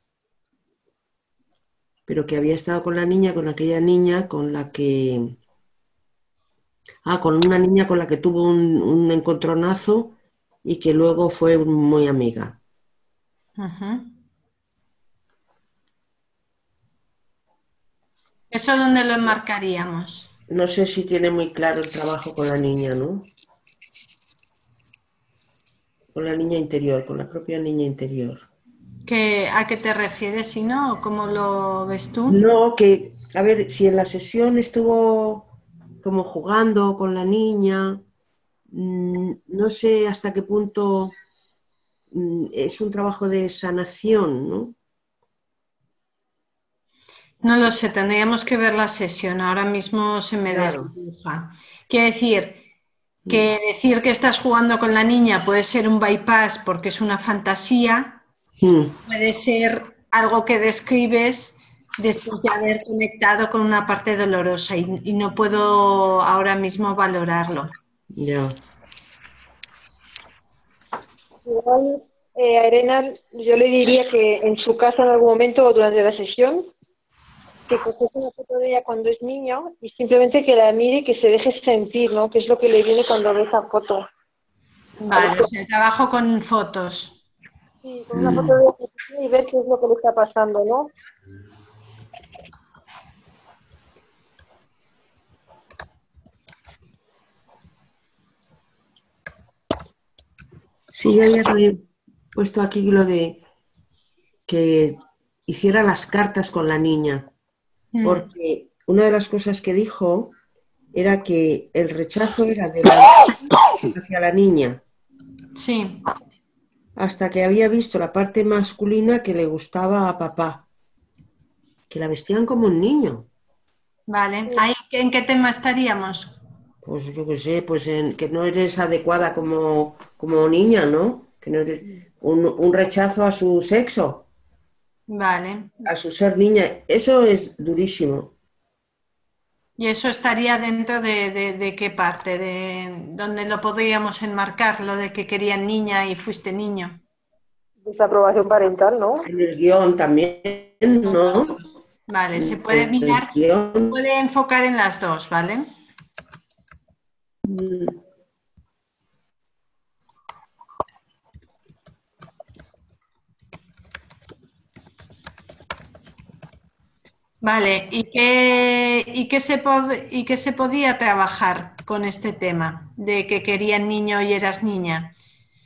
pero que había estado con la niña, con aquella niña con la que... Ah, con una niña con la que tuvo un, un encontronazo y que luego fue muy amiga. Ujú. ¿Eso dónde lo enmarcaríamos? No sé si tiene muy claro el trabajo con la niña, ¿no? Con la niña interior, con la propia niña interior. ¿Qué, a qué te refieres, si no? ¿Cómo lo ves tú? No, que, a ver, si en la sesión estuvo como jugando con la niña, mm, no sé hasta qué punto mm, es un trabajo de sanación, ¿no? No lo sé, tendríamos que ver la sesión. Ahora mismo se me Claro. desdibuja. Quiere decir Mm, que decir que estás jugando con la niña puede ser un bypass porque es una fantasía, mm, puede ser algo que describes después de haber conectado con una parte dolorosa y, y no puedo ahora mismo valorarlo. ya. Igual, eh, a Irene, yo le diría que en su casa en algún momento o durante la sesión, que cogiese una foto de ella cuando es niño y simplemente que la mire y que se deje sentir, ¿no? Que es lo que le viene cuando ve esa foto. A ver, Vale, o sea, trabajo con fotos. sí, con una foto de ella y ver qué es lo que le está pasando, ¿no? Sí, yo había también puesto aquí lo de que hiciera las cartas con la niña, Mm, porque una de las cosas que dijo era que el rechazo era de la niña hacia la niña, sí, hasta que había visto la parte masculina que le gustaba a papá, que la vestían como un niño. vale. ¿Ahí en qué tema estaríamos? Pues yo qué sé, pues en, que no eres adecuada como, como niña, ¿no? Que no eres un, un rechazo a su sexo, Vale. a su ser niña. Eso es durísimo. ¿Y eso estaría dentro de, de- de qué parte? ¿De dónde lo podríamos enmarcar? Lo de que querían niña y fuiste niño. desaprobación parental, ¿no? En el guión también, ¿no? Vale, se puede En el mirar, se guión. puede enfocar en las dos, ¿vale? mm, Vale, ¿y qué, y qué se pod- y qué se podía trabajar con este tema de que querían niño y eras niña?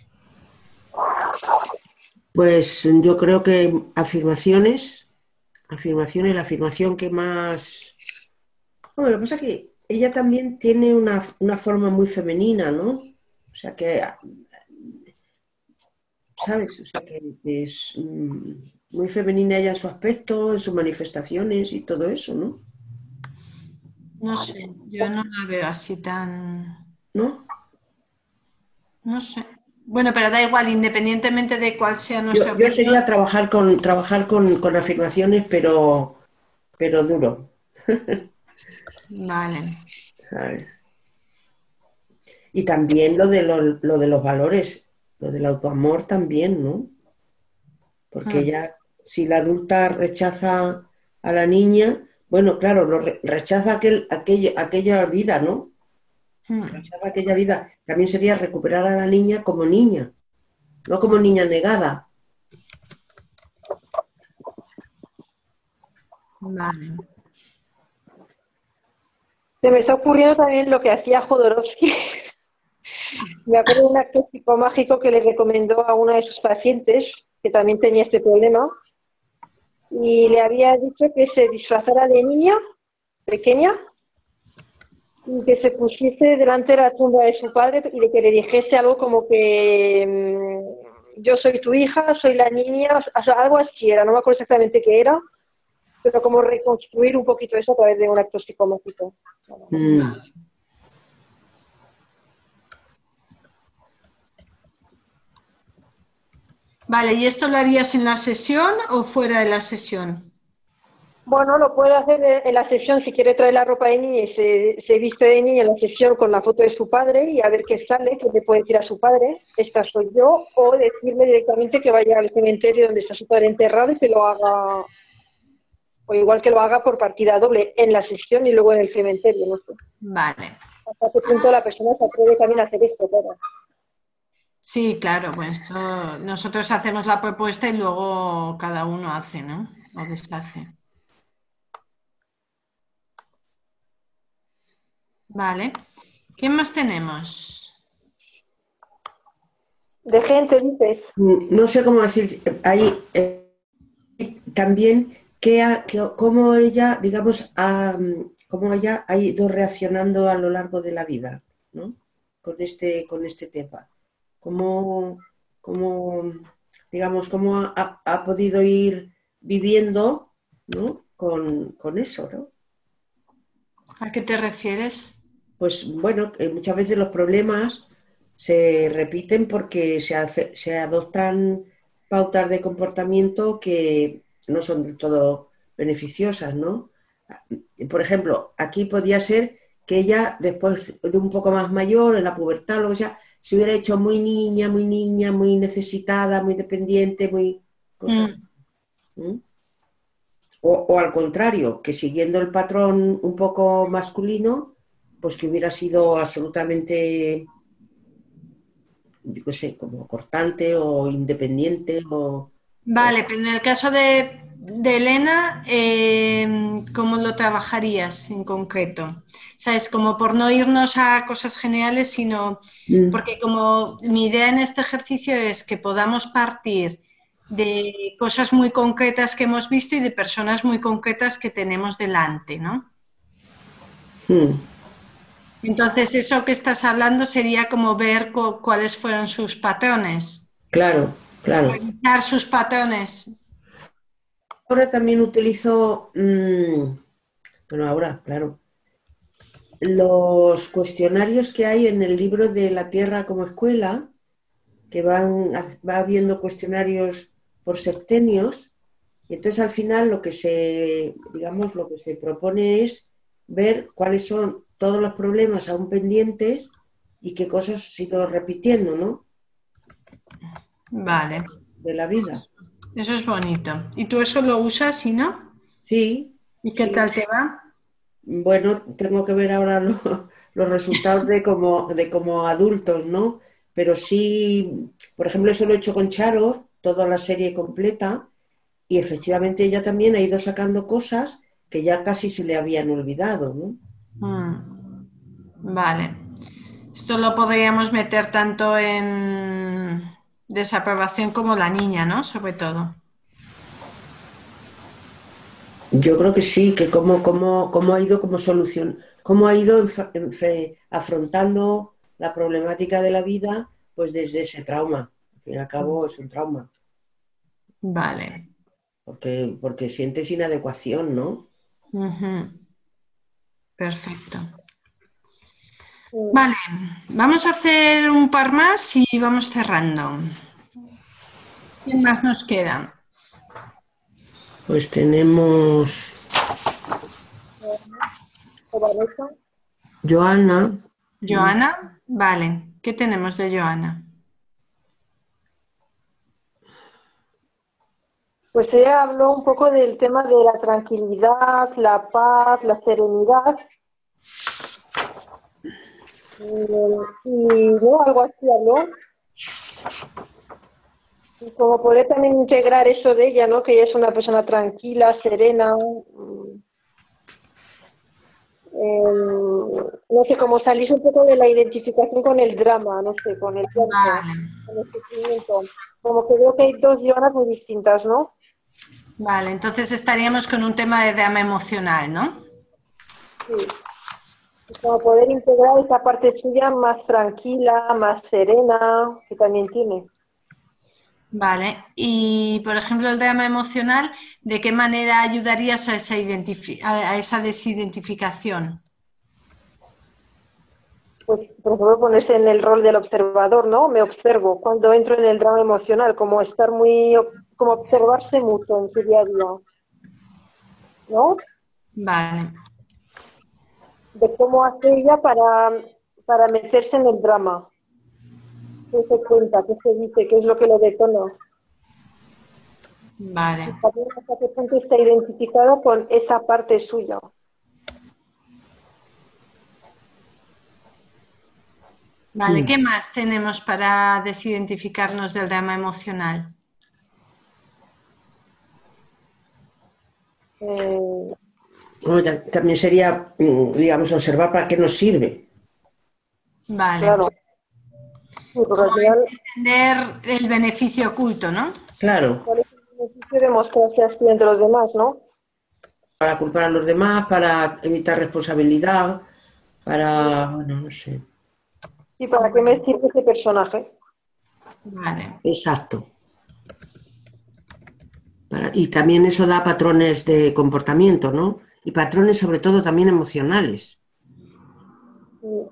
Pues yo creo que afirmaciones, afirmaciones, la afirmación que más... Bueno, lo que pasa es que ella también tiene una, una forma muy femenina, ¿no? O sea que, ¿sabes? O sea que es mm, muy femenina ella en su aspecto, en sus manifestaciones y todo eso, ¿no? No sé, yo no la veo así tan, ¿No? no sé. Bueno, pero da igual, independientemente de cuál sea nuestra Yo, yo opinión. sería trabajar con, trabajar con, con afirmaciones, pero, pero duro, Vale. ¿sabes? Y también lo de, lo, lo de los valores, lo del autoamor también, ¿no? Porque Mm, ella, si la adulta rechaza a la niña, bueno, claro, lo re- rechaza aquel, aquello, aquella vida, ¿no? mm. Rechaza aquella vida. También sería recuperar a la niña como niña, no como niña negada. Vale. Se me está ocurriendo también lo que hacía Jodorowsky. Me acuerdo de un acto psicomágico que le recomendó a una de sus pacientes, que también tenía este problema, y le había dicho que se disfrazara de niña pequeña y que se pusiese delante de la tumba de su padre y de que le dijese algo como que mmm, yo soy tu hija, soy la niña, o sea, algo así era, no me acuerdo exactamente qué era, pero como reconstruir un poquito eso a través de un acto psicomágico. Mm. Vale, ¿y esto lo harías en la sesión o fuera de la sesión? Bueno, lo puede hacer en la sesión si quiere traer la ropa de niña y se, se viste de niña en la sesión con la foto de su padre y a ver qué sale, que le puede decir a su padre, esta soy yo, o decirle directamente que vaya al cementerio donde está su padre enterrado y que lo haga, o igual que lo haga por partida doble en la sesión y luego en el cementerio, no sé. Vale. Hasta qué punto la persona se atreve también a hacer esto, claro. Sí, claro, pues esto, nosotros hacemos la propuesta y luego cada uno hace, ¿no? O deshace. Vale. ¿Qué más tenemos? De gente, dices. Mm, No sé cómo decir, ahí eh, también que ha- que- cómo ella, digamos, ha, cómo ella ha ido reaccionando a lo largo de la vida, ¿no? Con este, con este tema. Cómo, cómo, digamos, cómo ha, ha podido ir viviendo, ¿no? Con, con eso, ¿no? ¿A qué te refieres? Pues bueno, que muchas veces los problemas se repiten porque se, hace- se adoptan pautas de comportamiento que no son del todo beneficiosas, ¿no? Por ejemplo, aquí podía ser que ella, después de un poco más mayor, en la pubertad, lo que sea, se hubiera hecho muy niña, muy niña, muy necesitada, muy dependiente, muy cosas. Mm, ¿Mm? O, o al contrario, que siguiendo el patrón un poco masculino, pues que hubiera sido absolutamente, yo qué sé, como cortante o independiente o, o- Vale, pero en el caso de, de Elena, eh, ¿cómo lo trabajarías en concreto? ¿Sabes? Como por no irnos a cosas generales, sino Mm, porque como mi idea en este ejercicio es que podamos partir de cosas muy concretas que hemos visto y de personas muy concretas que tenemos delante, ¿no? mm, Entonces, eso que estás hablando sería como ver cu- cuáles fueron sus patrones, claro, claro. revisar sus patrones. Ahora también utilizo, mm, bueno, ahora, claro, los cuestionarios que hay en el libro de La Tierra como Escuela, que van, va habiendo cuestionarios por septenios. Y entonces al final lo que se, digamos, lo que se propone es ver cuáles son todos los problemas aún pendientes y qué cosas se han ido repitiendo, ¿no? Vale. de la vida. Eso es bonito. ¿Y tú eso lo usas, sí, no? Sí, ¿Y qué sí. tal te va? Bueno, tengo que ver ahora lo- los resultados de como, de como adultos, ¿no? Pero sí, por ejemplo, eso lo he hecho con Charo, toda la serie completa, y efectivamente ella también ha ido sacando cosas que ya casi se le habían olvidado, ¿no? Mm, vale. Esto lo podríamos meter tanto en desaprobación como la niña, ¿no? Sobre todo. Yo creo que sí, que cómo, cómo, cómo ha ido como solución, cómo ha ido enf- enfe- afrontando la problemática de la vida, pues desde ese trauma. Al fin y al cabo es un trauma, Vale. porque, porque sientes inadecuación, ¿no? Ujú. Perfecto. Mm. Vale, vamos a hacer un par más y vamos cerrando. ¿Quién más nos queda? Pues tenemos ¿O Vanessa? Joana, ¿Joana? Vale. ¿Qué tenemos de Joana? Pues ella habló un poco del tema de la tranquilidad, la paz, la serenidad. Eh, y no, algo así habló. Y como poder también integrar eso de ella, ¿no? Que ella es una persona tranquila, serena. mm, eh, no sé, como salirse un poco de la identificación con el drama, no sé, con el llanto, Vale, con el sufrimiento. Como que veo que hay dos Joanas muy distintas, ¿no? vale. Entonces estaríamos con un tema de drama emocional, ¿no? Sí. Y como poder integrar esa parte suya más tranquila, más serena, que también tiene. Vale. Y, por ejemplo, el drama emocional, ¿de qué manera ayudarías a esa, identifi- a a esa desidentificación? Pues, por ejemplo, ponerse en el rol del observador, ¿no? Me observo cuando entro en el drama emocional, como estar muy, como observarse mucho en su día a día, ¿no? Vale. De cómo hace ella para, para meterse en el drama. ¿Qué se cuenta? ¿Qué se dice? ¿Qué es lo que lo detona? Vale. Y también hasta qué punto está identificada con esa parte suya. Vale, ¿qué más tenemos para desidentificarnos del drama emocional? Eh, bueno, ta- también sería, mm, digamos, observar para qué nos sirve. Vale. claro. Sí, porque al Como final, entender el beneficio oculto, ¿no? Claro, ¿cuál es el beneficio de mostrarse así entre los demás, no? para culpar a los demás, para evitar responsabilidad, para, bueno, no sé. ¿Y para qué me sirve ese personaje? Vale. Exacto. Para- y también eso da patrones de comportamiento, ¿no? Y patrones sobre todo también emocionales. Sí.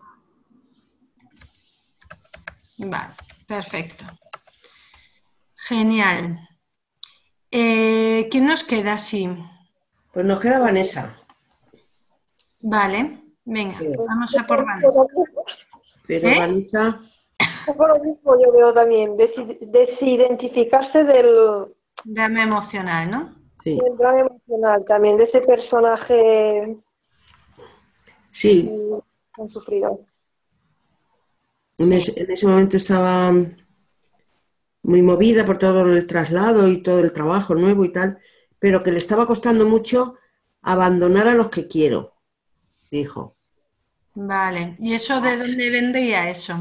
Vale, perfecto. Genial. Eh, ¿quién nos queda así? Pues nos queda Vanessa, Vale, venga, pero, vamos Pues, a por un Vanessa. pero ¿Eh? Vanessa, poco lo mismo yo veo también, desi- desidentificarse del, Drama emocional, ¿no? sí, del drama emocional, también de ese personaje sí, mm, tan sufrido. en Sí. ese, en ese momento estaba muy movida por todo el traslado y todo el trabajo nuevo y tal, pero que le estaba costando mucho abandonar a los que quiero, dijo. Vale. ¿Y eso de dónde vendría eso?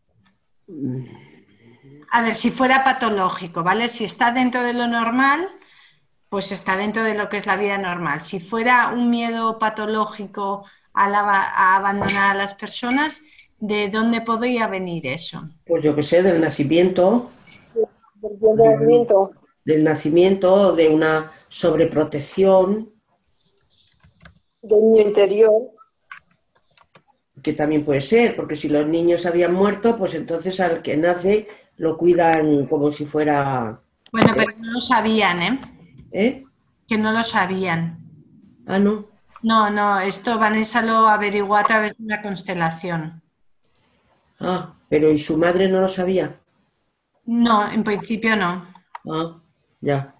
A ver, si fuera patológico, ¿vale? Si está dentro de lo normal, pues está dentro de lo que es la vida normal. Si fuera un miedo patológico a, la- a abandonar a las personas, ¿de dónde podría venir eso? Pues yo qué sé, del nacimiento, Del bien de del, movimiento, del nacimiento, de una sobreprotección, del niño interior. que también puede ser, porque si los niños habían muerto, pues entonces al que nace lo cuidan como si fuera... Bueno, pero no lo sabían, ¿eh? ¿Eh? Que no lo sabían. Ah, no. No, no, esto Vanessa lo averiguó a través de una constelación. Ah, pero ¿y su madre no lo sabía? No, en principio no. Ah, ya.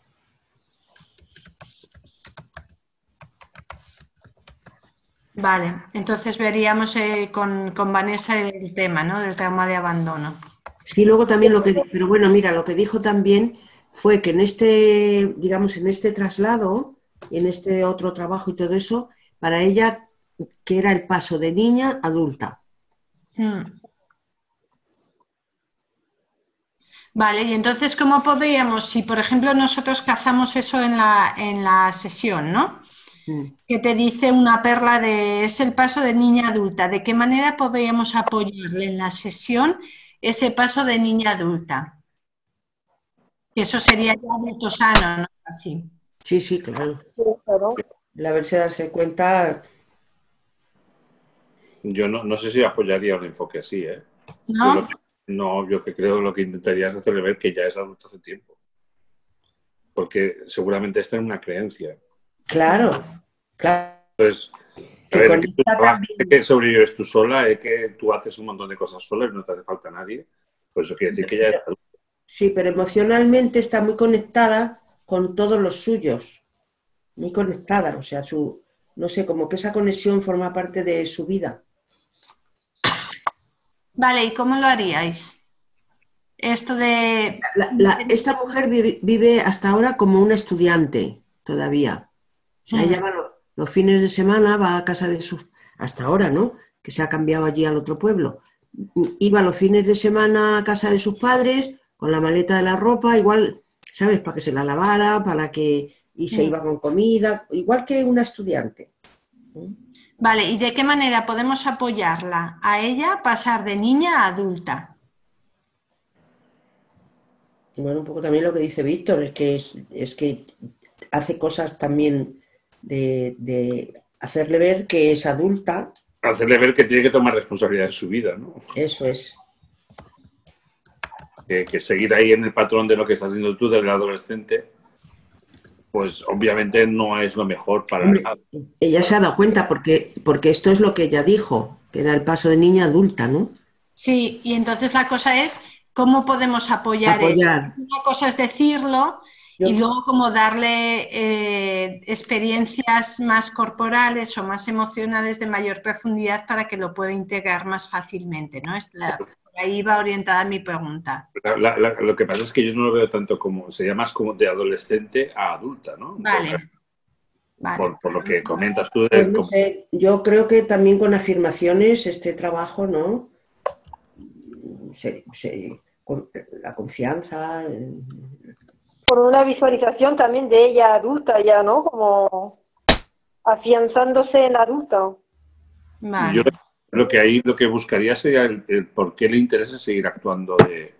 Vale, entonces veríamos eh, con, con Vanessa el tema, ¿no? Del trauma de abandono. Sí, luego también lo que, di- pero bueno, mira, lo que dijo también fue que en este, digamos, en este traslado, en este otro trabajo y todo eso, para ella, que era el paso de niña a adulta. Mm. Vale, y entonces, ¿cómo podríamos, si por ejemplo nosotros cazamos eso en la, en la sesión, ¿no? Mm. Que te dice una perla de es el paso de niña adulta, ¿de qué manera podríamos apoyarle en la sesión ese paso de niña adulta? Que eso sería ya adulto sano, ¿no? Así. Sí, sí, claro. Sí, claro. El haberse darse cuenta, Yo no, no sé si apoyaría un enfoque así, ¿eh? Yo lo ¿No? que, no, yo que creo lo que intentaría es hacerle ver que ya es adulto hace tiempo. Porque seguramente esta es una creencia. claro, claro, Entonces, a que ver, que tú conecta trabajas, también. que sobrevives tú sola, es que tú haces un montón de cosas sola y no te hace falta nadie. Pues eso quiere decir que ya es adulto. Sí, pero emocionalmente está muy conectada con todos los suyos, muy conectada, o sea, su, no sé, como que esa conexión forma parte de su vida. Vale, ¿y cómo lo haríais? Esto de... La- la- esta mujer vive, vive hasta ahora como una estudiante todavía. O sea, ella Mm. va lo- los fines de semana, va a casa de sus, hasta ahora, ¿no? Que se ha cambiado allí al otro pueblo. Iba los fines de semana a casa de sus padres con la maleta de la ropa, igual, ¿sabes? Para que se la lavara, para que, y se Mm. iba con comida, igual que una estudiante. Vale, ¿y de qué manera podemos apoyarla a ella a pasar de niña a adulta? Y bueno, un poco también lo que dice Víctor, es que, es, es que hace cosas también de, de hacerle ver que es adulta, Hacerle ver que tiene que tomar responsabilidad de su vida, ¿no? eso es. Que, que seguir ahí en el patrón de lo que estás haciendo tú del adolescente, pues obviamente no es lo mejor para Hombre, nada. ella se ha dado cuenta porque, porque esto es lo que ella dijo, que era el paso de niña a adulta, ¿no? Sí, y entonces la cosa es cómo podemos apoyar eso. Apoyar. Una cosa es decirlo y Yo, luego como darle eh, experiencias más corporales o más emocionales de mayor profundidad para que lo pueda integrar más fácilmente, ¿no? Es la- por ahí va orientada mi pregunta. La, la, la, lo que pasa es que yo no lo veo tanto como, sería más como de adolescente a adulta, ¿no? Por, Vale, vale. por, por lo que comentas tú. pues De, no como, sé, yo creo que también con afirmaciones este trabajo, ¿no? Se- se- con la confianza. eh, Por una visualización también de ella adulta ya, ¿no? Como afianzándose en adulta. yo Vale. lo que ahí lo que buscaría sería el, el por qué le interesa seguir actuando de,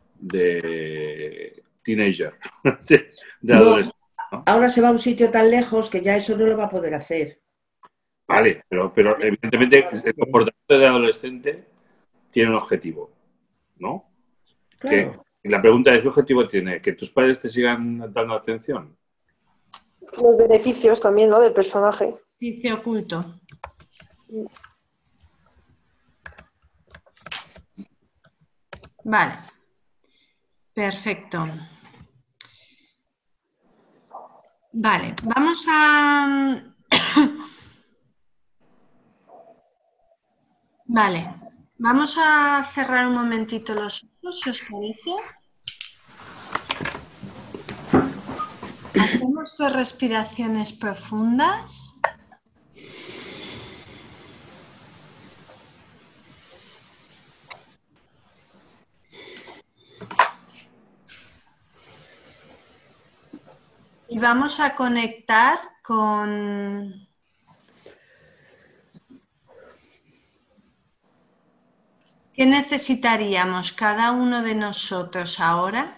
de teenager, de, de No, adolescente, ¿no? ahora se va a un sitio tan lejos que ya eso no lo va a poder hacer. Claro, Vale, pero, pero evidentemente el comportamiento de adolescente tiene un objetivo, ¿no? Que claro. y la pregunta es, ¿qué objetivo tiene? ¿Que tus padres te sigan dando atención? Los beneficios también, ¿no? Del personaje. Dice oculto. Vale. Perfecto. Vale, vamos a... Vale, vamos a cerrar un momentito los ojos, si os parece. Hacemos dos respiraciones profundas. Y vamos a conectar con... ¿Qué necesitaríamos cada uno de nosotros ahora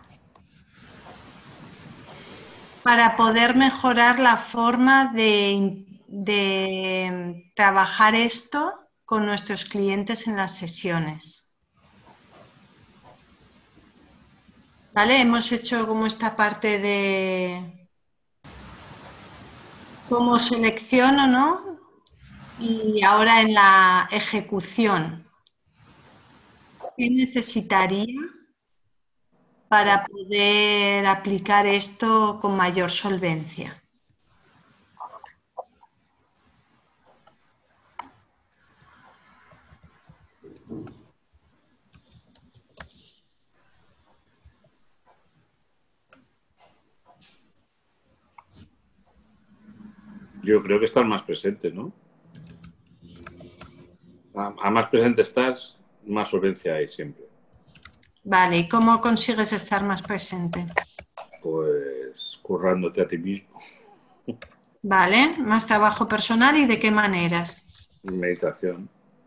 para poder mejorar la forma de, de trabajar esto con nuestros clientes en las sesiones? ¿Vale? Hemos hecho como esta parte de cómo selecciono, ¿no? Y ahora en la ejecución, ¿qué necesitaría para poder aplicar esto con mayor solvencia. Yo creo que estás más presente, ¿no? A, a más presente estás, más solvencia hay siempre. Vale, ¿y cómo consigues estar más presente? Pues currándote a ti mismo. Vale, más trabajo personal y de qué maneras. Meditación.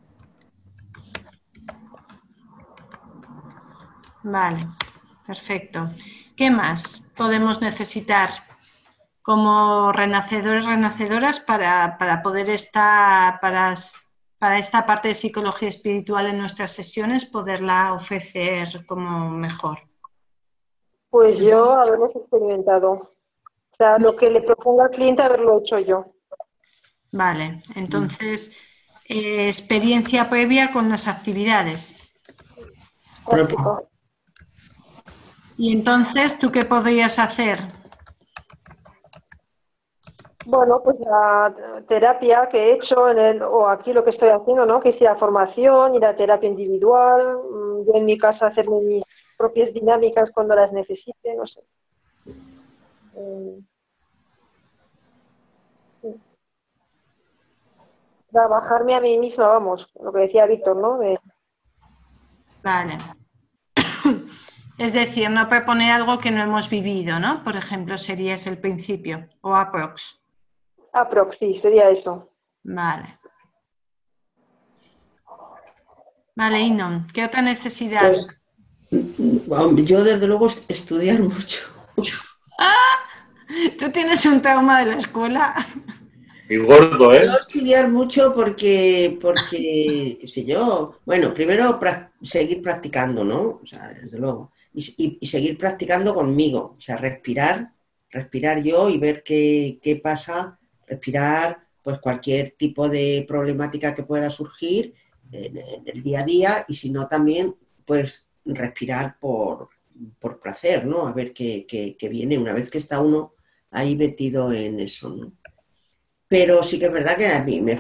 Vale, perfecto. ¿Qué más podemos necesitar como renacedores, renacedoras para, para poder estar, para, para esta parte de psicología espiritual en nuestras sesiones, poderla ofrecer como mejor? Pues yo haberlo experimentado. O sea, lo que le proponga al cliente haberlo hecho yo. Vale, entonces, eh, experiencia previa con las actividades. Práctica. Y entonces, ¿tú qué podrías hacer? Bueno, pues la terapia que he hecho en el, o aquí lo que estoy haciendo, ¿no? Que sea formación y la terapia individual, yo en mi casa hacerme mis propias dinámicas cuando las necesite, no sé. Eh, sí. Trabajarme a mí misma, vamos, lo que decía Víctor, ¿no? De... Vale. Es decir, no proponer algo que no hemos vivido, ¿no? Por ejemplo, sería ese el principio, o aprox. Aprox, sí, sería eso. Vale. Vale, Inon, ¿qué otra necesidad? Pues, yo desde luego estudiar mucho. ¡Ah! Tú tienes un trauma de la escuela. Y gordo, ¿eh? No estudiar mucho porque, porque, qué sé yo, bueno, primero pra seguir practicando, ¿no? O sea, desde luego. Y, y, y seguir practicando conmigo, o sea, respirar, respirar yo y ver qué, qué pasa, respirar, pues cualquier tipo de problemática que pueda surgir en, en el día a día y si no también, pues respirar por, por placer, ¿no? A ver qué, qué, qué viene una vez que está uno ahí metido en eso, ¿no? Pero sí que es verdad que a mí me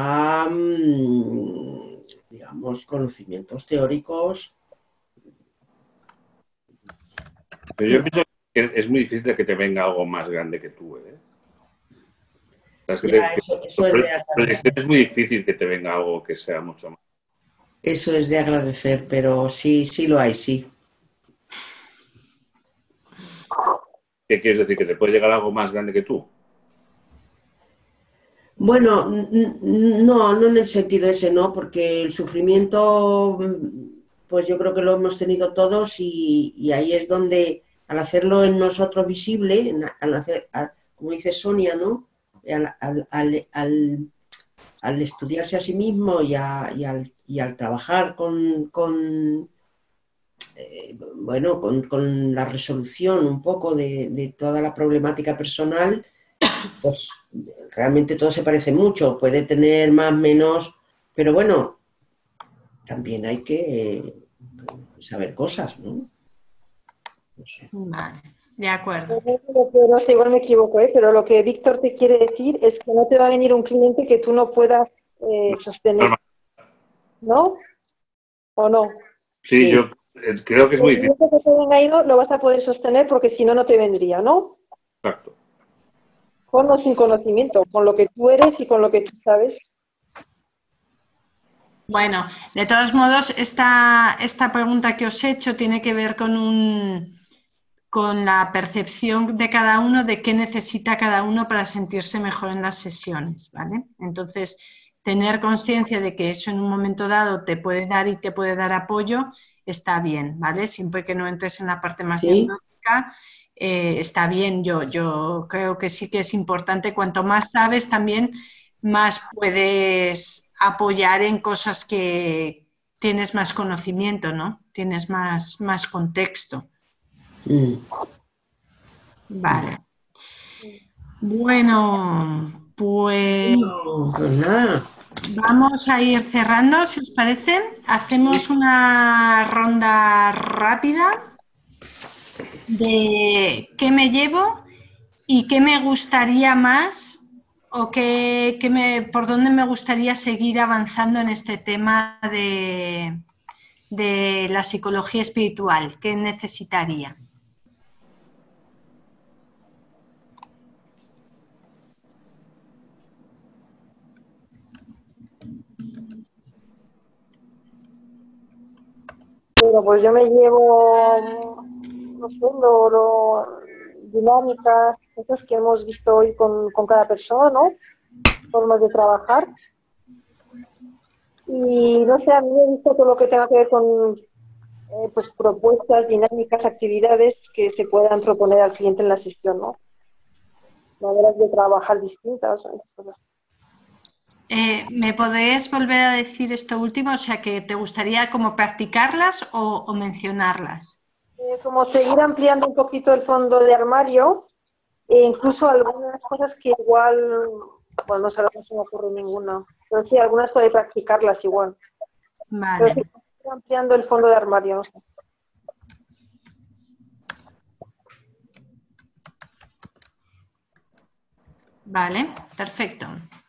faltan, digamos, conocimientos teóricos. Pero yo pienso que es muy difícil que te venga algo más grande que tú, ¿eh? Es, que Ya, te, eso, eso es de agradecer. es muy difícil que te venga algo que sea mucho más. Eso es de agradecer, pero sí, sí lo hay, sí. ¿Qué quieres decir? ¿Que te puede llegar algo más grande que tú? Bueno, no, no en el sentido ese, no, porque el sufrimiento, pues yo creo que lo hemos tenido todos y, y ahí es donde, al hacerlo en nosotros visible, al hacer, al, como dice Sonia, ¿no? Al, al, al, al, al estudiarse a sí mismo y, a, y, al, y al trabajar con, con eh, bueno, con, con la resolución un poco de, de toda la problemática personal, pues realmente todo se parece mucho, puede tener más, menos, pero bueno, también hay que eh, saber cosas, ¿no? No sé. Vale, de acuerdo. No sé, igual me equivoco, ¿eh? Pero lo que Víctor te quiere decir es que no te va a venir un cliente que tú no puedas eh, sostener, ¿no? ¿O no? Sí, sí. Yo creo que es muy el difícil. cliente que te venga ido lo vas a poder sostener porque si no, no te vendría, ¿no? Exacto. Con o sin conocimiento, con lo que tú eres y con lo que tú sabes. Bueno, de todos modos, esta, esta pregunta que os he hecho tiene que ver con, un, con la percepción de cada uno de qué necesita cada uno para sentirse mejor en las sesiones, ¿vale? Entonces, tener conciencia de que eso en un momento dado te puede dar y te puede dar apoyo está bien, ¿vale? Siempre que no entres en la parte más ¿Sí? diagnóstica, eh, está bien. Yo, yo creo que sí que es importante. Cuanto más sabes, también más puedes apoyar en cosas que tienes más conocimiento, ¿no? Tienes más, más contexto. Mm. Vale. Bueno, pues, No, pues nada. vamos a ir cerrando, si os parece. Hacemos una ronda rápida de qué me llevo y qué me gustaría más o qué, qué me, por dónde me gustaría seguir avanzando en este tema de, de la psicología espiritual, qué necesitaría. Pero pues yo me llevo, no sé, lo, lo- dinámicas, cosas que hemos visto hoy con, con cada persona, ¿no? Formas de trabajar. Y no sé, a mí me gusta todo lo que tenga que ver con eh, pues propuestas, dinámicas, actividades que se puedan proponer al cliente en la sesión, ¿no? Maneras de trabajar distintas. ¿no? Cosas. Eh, ¿me podrías volver a decir esto último? O sea, que te gustaría como practicarlas o, o mencionarlas. Eh, como seguir ampliando un poquito el fondo de armario e incluso algunas cosas que igual, bueno, no sé, no se me ocurre ninguna, pero sí, algunas puede practicarlas igual. Pero sí, Vale, seguir ampliando el fondo de armario. No sé. vale, perfecto.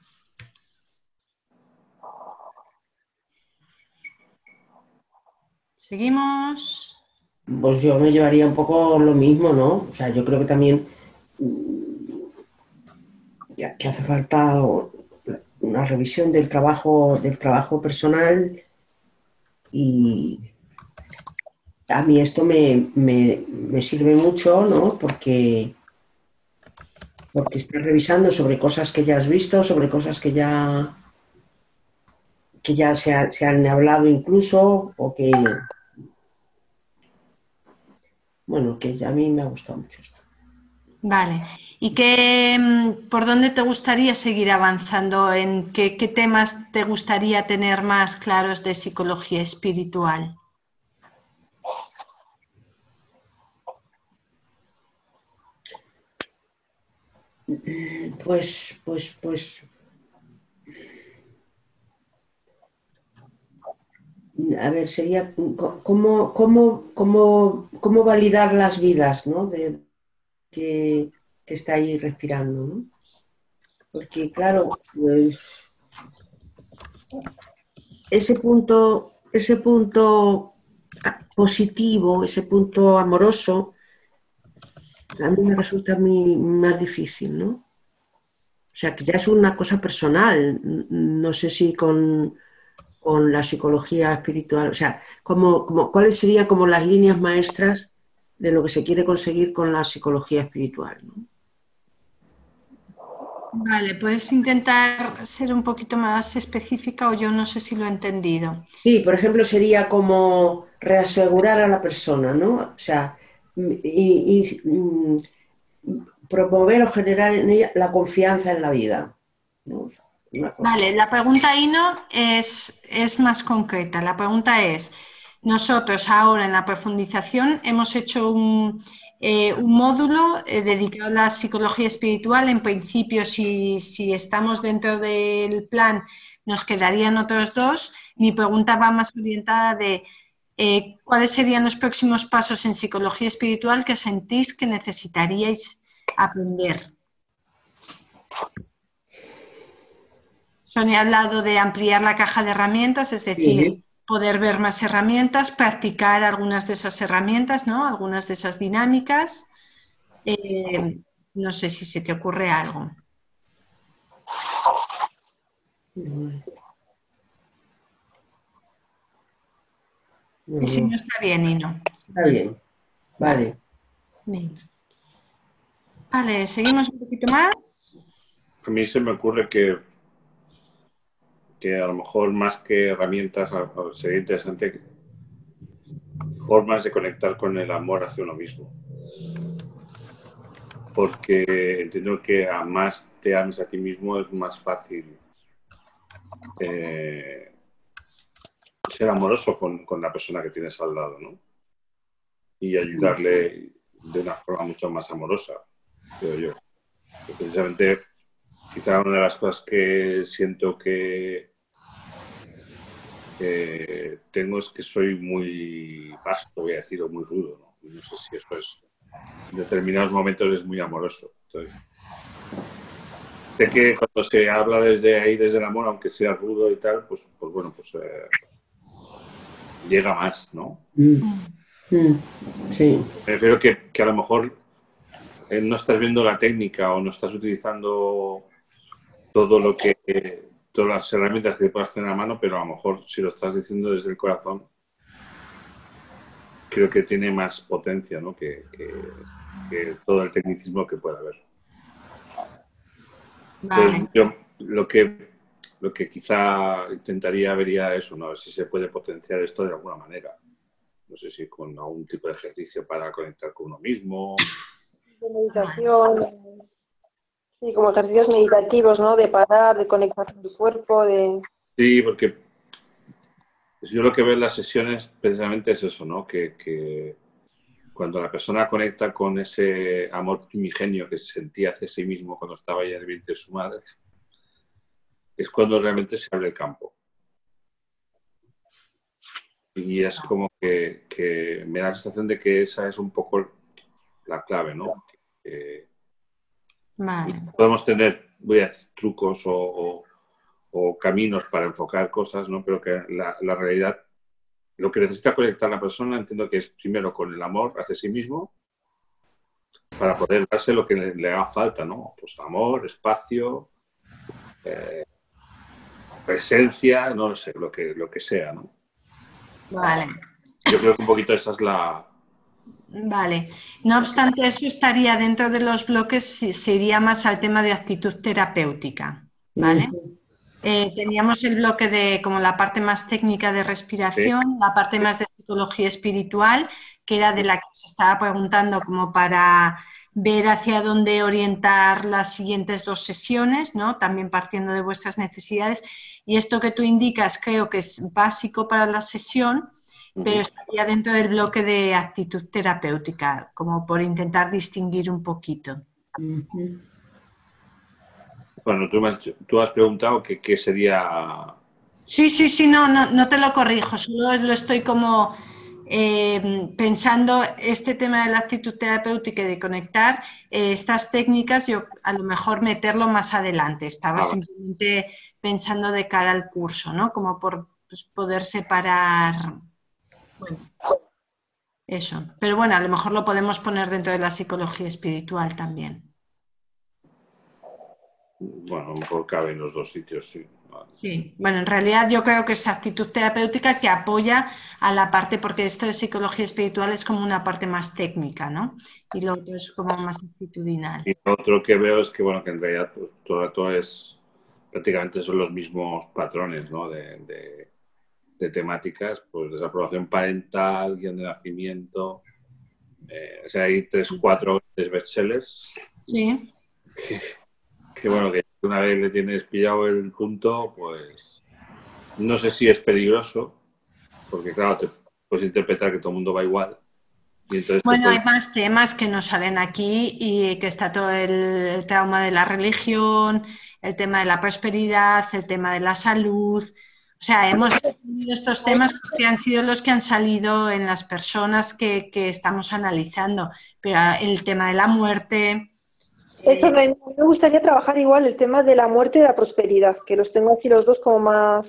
Seguimos. Pues yo me llevaría un poco lo mismo, ¿no? O sea, yo creo que también mm, ya que hace falta una revisión del trabajo, del trabajo personal y a mí esto me, me, me sirve mucho, ¿no? Porque, porque estás revisando sobre cosas que ya has visto, sobre cosas que ya, que ya se, ha- se han hablado incluso, o que, bueno, que a mí me ha gustado mucho esto. Vale. ¿Y qué, mm, por dónde te gustaría seguir avanzando? ¿En qué, qué temas te gustaría tener más claros de psicología espiritual? Pues, pues, pues, a ver, sería co- cómo, cómo, cómo, cómo validar las vidas, ¿no? De, que, que está ahí respirando, ¿no? Porque, claro, pues, ese punto, ese punto positivo, ese punto amoroso, a mí me resulta muy, más difícil, ¿no? O sea, que ya es una cosa personal. No sé si con, con la psicología espiritual, o sea, como, como, ¿cuáles serían como las líneas maestras de lo que se quiere conseguir con la psicología espiritual, ¿no? Vale, puedes intentar ser un poquito más específica o yo no sé si lo he entendido. Sí, por ejemplo, sería como reasegurar a la persona, ¿no? O sea, y, y, mm, promover o generar en ella la confianza en la vida, ¿no? Una cosa así. Vale, la pregunta ahí no es, es más concreta. La pregunta es, nosotros ahora en la profundización hemos hecho un, eh, un módulo eh, dedicado a la psicología espiritual. En principio, si, si estamos dentro del plan, nos quedarían otros dos. Mi pregunta va más orientada de eh, cuáles serían los próximos pasos en psicología espiritual que sentís que necesitaríais aprender. Sonia ha hablado de ampliar la caja de herramientas, es decir, Ujú. poder ver más herramientas, practicar algunas de esas herramientas, ¿no? Algunas de esas dinámicas. Eh, no sé si se te ocurre algo. No, Y si no, no está bien, y no. está bien, Vale. vale. Venga. Vale, seguimos un poquito más. A mí se me ocurre que, que a lo mejor más que herramientas sería interesante formas de conectar con el amor hacia uno mismo. Porque entiendo que a más te ames a ti mismo es más fácil eh, ser amoroso con, con la persona que tienes al lado, ¿no? Y ayudarle de una forma mucho más amorosa, creo yo. Y precisamente, quizá una de las cosas que siento que, que tengo es que soy muy vasto, voy a decir, o muy rudo, ¿no? Y no sé si eso es en determinados momentos es muy amoroso. Entonces, sé que cuando se habla desde ahí, desde el amor, aunque sea rudo y tal, pues, pues bueno, pues eh, llega más, ¿no? Mm, mm, sí. Me refiero que, que a lo mejor eh, no estás viendo la técnica o no estás utilizando todo lo que, eh, todas las herramientas que puedas tener a mano, pero a lo mejor si lo estás diciendo desde el corazón, creo que tiene más potencia, ¿no? que, que, que todo el tecnicismo que pueda haber. Vale. Entonces, yo lo que, lo que quizá intentaría vería eso, ¿no? A ver si se puede potenciar esto de alguna manera. No sé si con algún tipo de ejercicio para conectar con uno mismo. De meditación, sí, como ejercicios meditativos, ¿no? De parar, de conectar con tu cuerpo, de... Sí, porque yo lo que veo en las sesiones precisamente es eso, ¿no? Que, que cuando la persona conecta con ese amor primigenio que sentía hacia sí mismo cuando estaba ya en el vientre de su madre, es cuando realmente se abre el campo. Y es como que, que me da la sensación de que esa es un poco la clave, ¿no? Que, Vale. podemos tener, voy a decir, trucos o, o, o caminos para enfocar cosas, ¿no? Pero que la, la realidad, lo que necesita conectar la persona, entiendo que es primero con el amor hacia sí mismo, para poder darse lo que le, le haga falta, ¿no? Pues amor, espacio, eh, presencia, no sé, lo que, lo que sea, ¿no? Vale. Yo creo que un poquito esa es la... Vale. No obstante, eso estaría dentro de los bloques, si- se iría más al tema de actitud terapéutica, ¿vale? Ujú. Eh, teníamos el bloque de como la parte más técnica de Sí, respiración, la parte sí, más de psicología espiritual, que era de la que se estaba preguntando como para ver hacia dónde orientar las siguientes dos sesiones, ¿no? También partiendo de vuestras necesidades. Y esto que tú indicas creo que es básico para la sesión, pero uh-huh. estaría dentro del bloque de actitud terapéutica, como por intentar distinguir un poquito. Ujú. Bueno, tú, me has, tú has preguntado que qué sería... Sí, sí, sí, no, no, no te lo corrijo, solo lo estoy como eh, pensando este tema de la actitud terapéutica y de conectar eh, estas técnicas, yo a lo mejor meterlo más adelante. Estaba Ah, vale. simplemente pensando de cara al curso, ¿no? Como por pues, poder separar, bueno, eso. Pero bueno, a lo mejor lo podemos poner dentro de la psicología espiritual también. Bueno, a lo mejor cabe en los dos sitios, sí. Vale. Sí, bueno, en realidad yo creo que es actitud terapéutica que apoya a la parte, porque esto de psicología espiritual es como una parte más técnica, ¿no? Y lo otro es como más actitudinal. Y lo otro que veo es que, bueno, que en realidad pues, todo, todo es... Prácticamente son los mismos patrones, ¿no? De, de, de temáticas, pues desaprobación parental, guión de nacimiento... Eh, o sea, hay tres, cuatro bestsellers Sí. que, que, bueno, que una vez le tienes pillado el punto, pues no sé si es peligroso, porque claro, te puedes interpretar que todo el mundo va igual. Y entonces te Bueno, puede... hay más temas que nos salen aquí y que está todo el, el trauma de la religión, el tema de la prosperidad, el tema de la salud. O sea, hemos tenido estos temas porque han sido los que han salido en las personas que, que estamos analizando, pero el tema de la muerte. Eso Eh, me, me gustaría trabajar igual el tema de la muerte y la prosperidad, que los tengo así los dos como más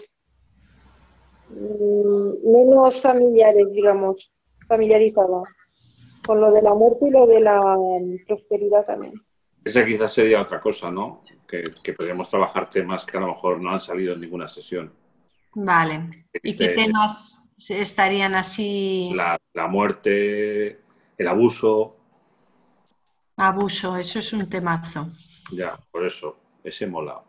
mm, menos familiares, digamos, familiarizados con lo de la muerte y lo de la mm, prosperidad también. Esa quizás sería otra cosa, ¿no? Que, que podríamos trabajar temas que a lo mejor no han salido en ninguna sesión. Vale. Que ¿Y qué dice temas estarían así? la, la muerte, el abuso, Abuso, eso es un temazo. ya, por eso, ese mola.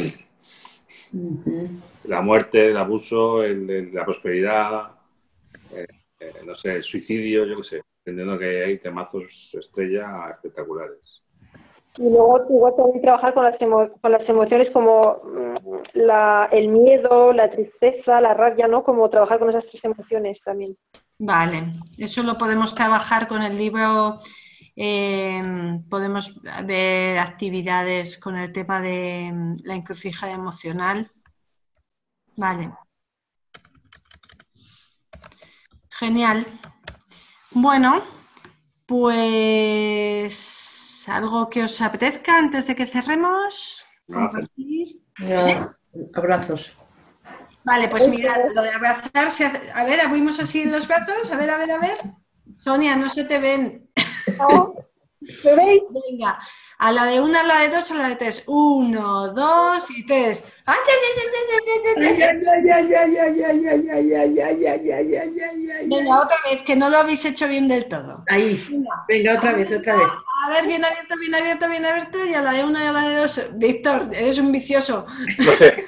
Ujú. La muerte, el abuso, el, el, la prosperidad, eh, eh, no sé, el suicidio, yo qué sé. Entendiendo que hay temazos estrella espectaculares. Y luego igual también trabajar con las, emo con las emociones como mm, la, el miedo, la tristeza, la rabia, ¿no? Como trabajar con esas tres emociones también. Vale, eso lo podemos trabajar con el libro, eh, podemos ver actividades con el tema de mm, la encrucijada emocional. Vale. Genial. Bueno, Pues algo que os apetezca antes de que cerremos. Compartir. No, abrazos. Vale, pues mirad, lo de abrazarse. A ver, abrimos así los brazos. A ver, a ver, a ver. Sonia, no se te ven. ¿Me veis? Venga, a la de una, a la de dos, a la de tres. Uno, dos y tres. ¡Ay, ay, ay, ay, ay, ay, ay! Venga, otra vez, que no lo habéis hecho bien del todo. Ahí. Venga, otra vez, otra vez. A ver, bien abierto, bien abierto, bien abierto. Y a la de una y a la de dos. Víctor, eres un vicioso. No sé.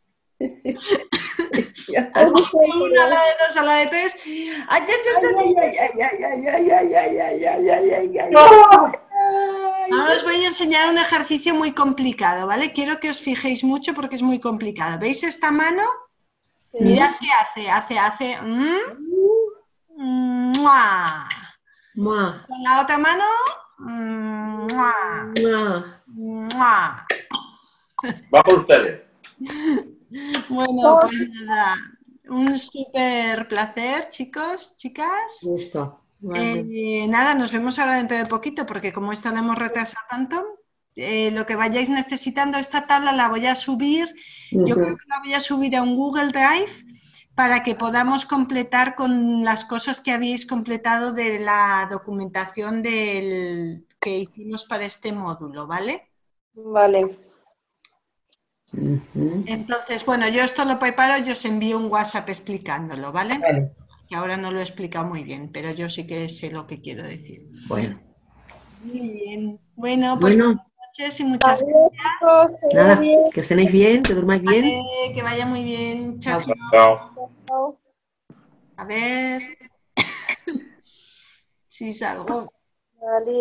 A la de una, a la de dos, a la de tres. ¡Ay, ay, ay, ay! Ahora os voy a enseñar un ejercicio muy complicado, ¿vale? Quiero que os fijéis mucho porque es muy complicado. ¿Veis esta mano? Sí. Mirad qué hace. Hace, hace... Mm, ¡mua! ¡Mua! Con la otra mano... ¡mua! ¡mua! ¡mua! Va por ustedes. Bueno, pues nada. Un súper placer, chicos, chicas. Gusto. Eh, nada, nos vemos ahora dentro de poquito porque como esto lo hemos retrasado tanto, eh, lo que vayáis necesitando, esta tabla la voy a subir, uh-huh. Yo creo que la voy a subir a un Google Drive para que podamos completar con las cosas que habéis completado de la documentación del, que hicimos para este módulo, ¿vale? Vale. Uh-huh. Entonces, bueno, yo esto lo preparo y os envío un WhatsApp explicándolo, ¿vale? Vale. Que ahora no lo he explicado muy bien, pero yo sí que sé lo que quiero decir. Bueno. Muy bien. Bueno, pues bueno. buenas noches y muchas Adiós, gracias. chicos, Nada, bien. que cenéis bien, que durmáis bien. Vale, que vaya muy bien. Chao, chao. Chao. Chao. A ver si salgo. Vale.